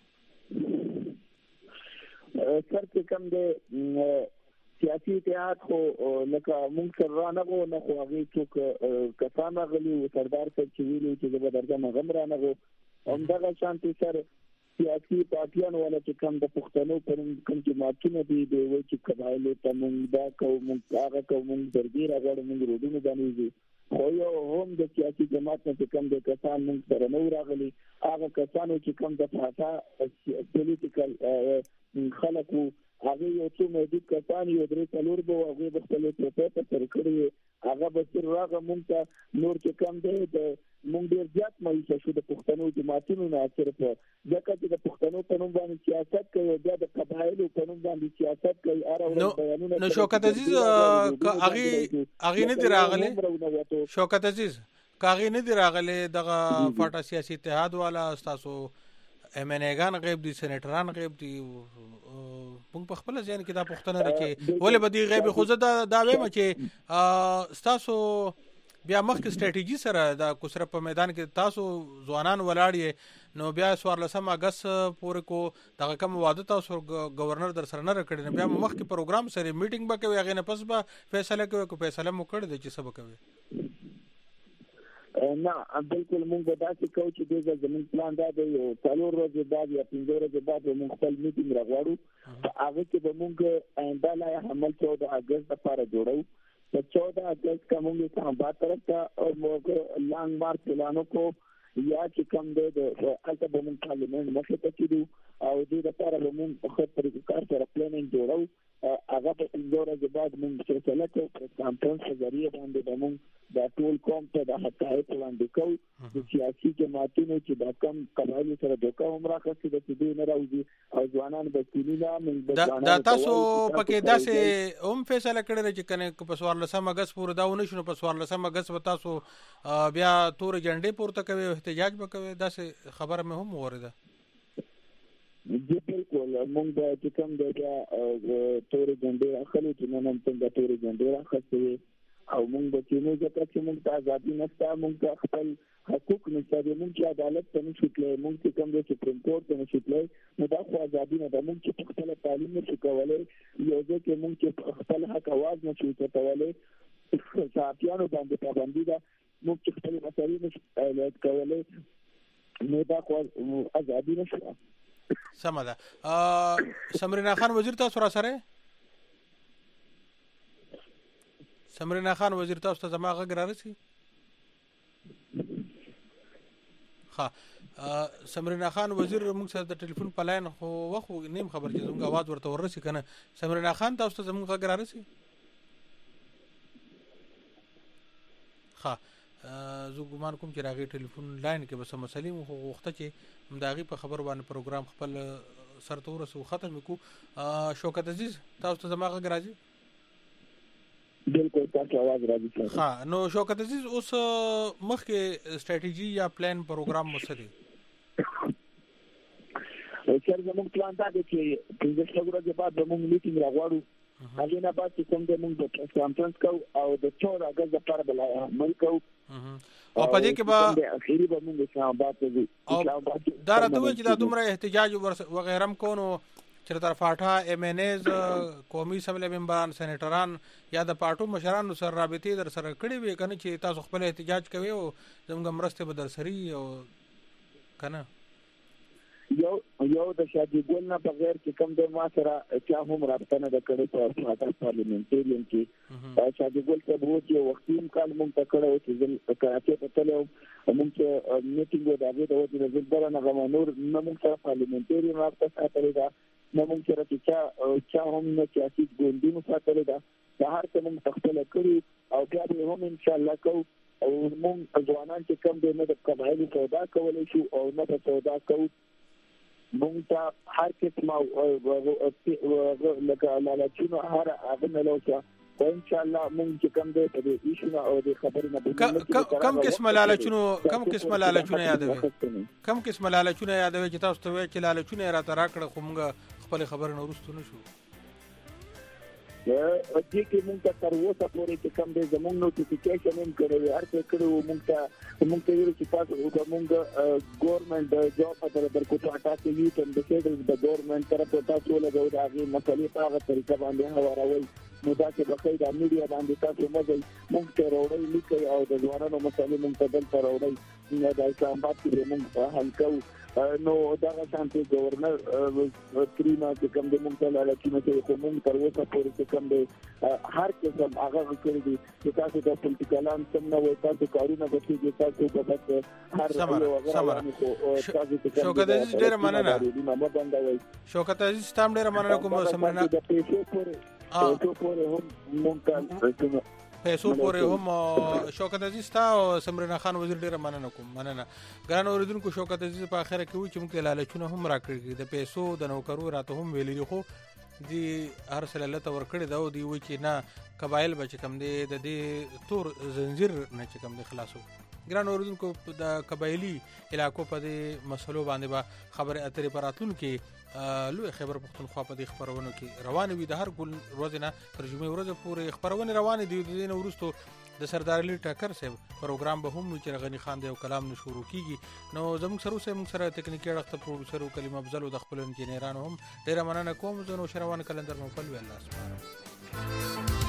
سر کې کم ده سیاسي اتحاد خو لکه مونږ سره نه غو نه خو هغه څوک کسان غلي سردار صاحب چې ویلي چې د درځه غم را نه غو هم دا شانتي سره سیاسي پارټیان ولا چې کوم د پښتنو پر کوم جماعتونه دي د وایي چې قبایل ته مونږ دا کوم هغه کوم درګي راغړ مونږ روډونه باندې خو یو هم د سیاسي جماعت نه کوم د کسان مونږ سره نو راغلي هغه کسانو چې کوم د پاتا پولیټیکل خلکو هغه یو څو موجود کسان یو درې څلور به هغه د خپل پروفیسور تر کړی هغه به سر راغه مونږ ته نور چې کوم دی د مونږ ډیر زیات مایوسه شو د پښتنو جماعتونو نه اثر په ځکه چې د پښتنو په نوم باندې سیاست کوي بیا د قبایلو په نوم باندې سیاست کوي اره بیانونه نو شوکت عزیز هغه هغه نه دی راغلی شوکت عزیز هغه نه دی راغلی دغه فاټا سیاسي اتحاد والا تاسو ام ان ایګان غیب دي سېنیټران غیب دي موږ په خپل ځین کې دا پښتنه لري چې ولې به دی غیب خو زه دا دا وایم چې تاسو بیا مخکې سټریټیجي سره د کوسره په میدان کې تاسو ځوانان ولاړ نو بیا څوارلسم اگست پورې کو دغه کوم واده تاسو گورنر در سره نه راکړي بیا مخکې پروګرام سره میټینګ به کوي هغه نه پس به فیصله کوي کو فیصله مو کړی دی چې څه به کوي نه بالکل مونږ به داسې کوو چې دغه زموږ پلان دا دی یو څلور ورځې بعد یا پنځه ورځې بعد مونږ خپل میټینګ راغواړو په هغه کې به مونږ آینده لایحه عمل چودہ اگست لپاره جوړو په چودہ اگست کا مونږ اسلامآباد طرف ته او مونږ لانګ مارچ اعلان وکړو یا چې کوم دی د هلته به مونږ پارلیمنټ مخې ته کېږو او دې لپاره به مونږ په ښه طریقه کار سره پلانینګ جوړو هغه په پنځه ورځې بعد مونږ فیصله کوو پریس کانفرنس په ذریعه باندې به مونږ دا ټول قوم ته د حقایق وړاندې کوو د سیاسي جماعتونو چې دا کم قبایلو سره دوکه هم راخستې ده چې دوی نه راوځي او ځوانان به کیني نه دا تاسو پکې داسې هم فیصله کړې ده چې کنه په څوارلسم اګست پورې دا ونه شو په څوارلسم اګست به تاسو بیا تور جنډې پورته کوي او احتجاج به کوي داسې خبره مې هم واورېده جی بالکل مونږ به چې کوم دی بیا تورې جنډې راخلو چې نن هم څنګه تورې جنډې راخستې او مونږ به چې نو ځکه چې مونږ ته ازادي نشته مونږ ته خپل حقوق نشته دی مونږ چې عدالت ته نشو تللی مونږ چې کوم دی سپریم کورټ ته نشو تللی نو دا خو ازادي نه ده مونږ چې خپله تعلیم نشو کولی یو ځای کې مونږ چې خپل حق اواز نشو اوچتولی صحافیانو باندې پابندي ده مونږ چې خپلې مسایل نشو اعلان کولی نو دا خو ازادي نشوه سمه ده سمرینا خان وزیر تاسو را سره سمرینا خان وزیر تاسو ته زما غږ رارسي ها سمرینا خان وزیر موږ سره د ټلیفون په لاین خو وخت نیم خبر چې زموږ आवाज ورته ورسي کنه سمرینا خان تاسو ته زموږ غږ رارسي ها زه ګومان کوم چې راغی ټلیفون لاین کې بس مسلې مو غوښته چې همداغي په خبر باندې پروګرام خپل سرته ورسو ختم کو شوکت عزیز تاسو ته زما غږ راځي بالکل تاسو आवाज راځي ها نو شوکت عزیز اوس مخکې سټریټیجي یا پلان پروګرام مسدي چېر زموږ پلان دا دی چې پنځه ورځې بعد موږ میټینګ راغواړو هغه نه بعد چې کوم د موږ د پریس کانفرنس کوو او د چودہ اگست لپاره بل عمل کوو او په دې کې به اخیری به موږ اسلامآباد ته ځو دا راته وایي چې دا دومره احتجاج وغیرہ هم کو نو چې تر فاټا ایم ان ایز قومي اسمبلی ممبران سېنیټران یا د پارټو مشرانو سره رابطې در سره کړې وي کنه چې تاسو خپل احتجاج کوي او زموږ مرسته به در سری او کنه یو یو د شادي ګل نه بغیر چې کوم د ما سره چا هم رابطه نه کړې په فاټا پارلیمنټریم کې شادي ګل ته وو چې وختي کال مونږ ته کړو چې کراچۍ ته تلو مونږ چې میټینګ و دا د وځي د بل نه غو نور نه مونږ سره پارلیمنټریم رابطه ساتلې ده نو مونږ سره چې چا هم نه سیاسي ګوندونو ساتلې ده د هر څه مونږ تخپل کړو او بیا به هم ان شاء الله کو او مونږ ځوانان چې کوم د نه د قبایلو سودا کولای شو او نه د سودا کو مونږ ته هر قسم او لکه لالچونو هر هغه نه لوڅه او ان شاء الله مونږ چې کوم دی په دې ایشو او د خبرې نه کم قسم لالچونو کم قسم لالچونو یادوي کم قسم لالچونو یادوي چې تاسو ته وایي چې لالچونو را تر راکړه خو مونږ خپل خبر نه ورستو نشو د دې کې مونږ ته تر اوسه پورې چې کوم دی زموږ نوټیفیکیشن هم کړی هر څه کړو مونږ ته مونږ ته ویل چې تاسو مونږ ګورنمنت جاب په درکو ته اټاکي وي ته د سیټل د ګورنمنت طرف ته تاسو له دا غي مسلې په هغه طریقه باندې هواروي نو دا چې بخیر د میډیا باندې تاسو مګي مونږ ته وروړی لیکي او د ځوانانو مسلې مونږ ته دلته وروړی نه د اسلامآباد کې مونږ حل کوو نو دا شانتي گورنر ترینا چې کوم د مونږ له لکه چې کوم تر اوسه پورې چې کوم د هر قسم هغه کړی دي چې تاسو د پولیټیکلان سم نه وای تاسو کارونه کوي چې تاسو په بس هر یو وغیرہ شوکت عزیز ډیر مننه شوکت عزیز تام ډیر مننه کوم سمنه د پیسو پورې پیسو پورې هم مونږ پیسو پورې هم شوکت عزیز تا او سمرینا خان وزیر ډیر مننه کوم مننه ګران اوریدونکو شوکت عزیز په اخره کې و چې موږ لالچونه هم راکړي د پیسو د نوکرو راته هم ویلي خو دی هر څه الله ته ورکړي دا دی و چې نه قبایل بچ کم دی د دې تور زنجیر نه چې کم دی خلاصو ګران اوریدونکو د قبایلی علاقو په دې مسلو باندې با خبره اترې پراتون کې لوی خبر پښتونخوا په دې خبرونو کې روان وي د هر ګل ورځ نه تر جمعې ورځې پورې خبرونه روان دي. د دې وروسته د سردار علي ټکر صاحب پروګرام به هم چې غنی خان دی او کلام نو شروع کیږي. نو زموږ سره سره موږ سره ټکنیکی اړخ ته پروډوسر او کلیم افضل او د خپل انجینرانو هم ډیره مننه کوم. زه نو شروان کلندر مو په ویل الله سبحانه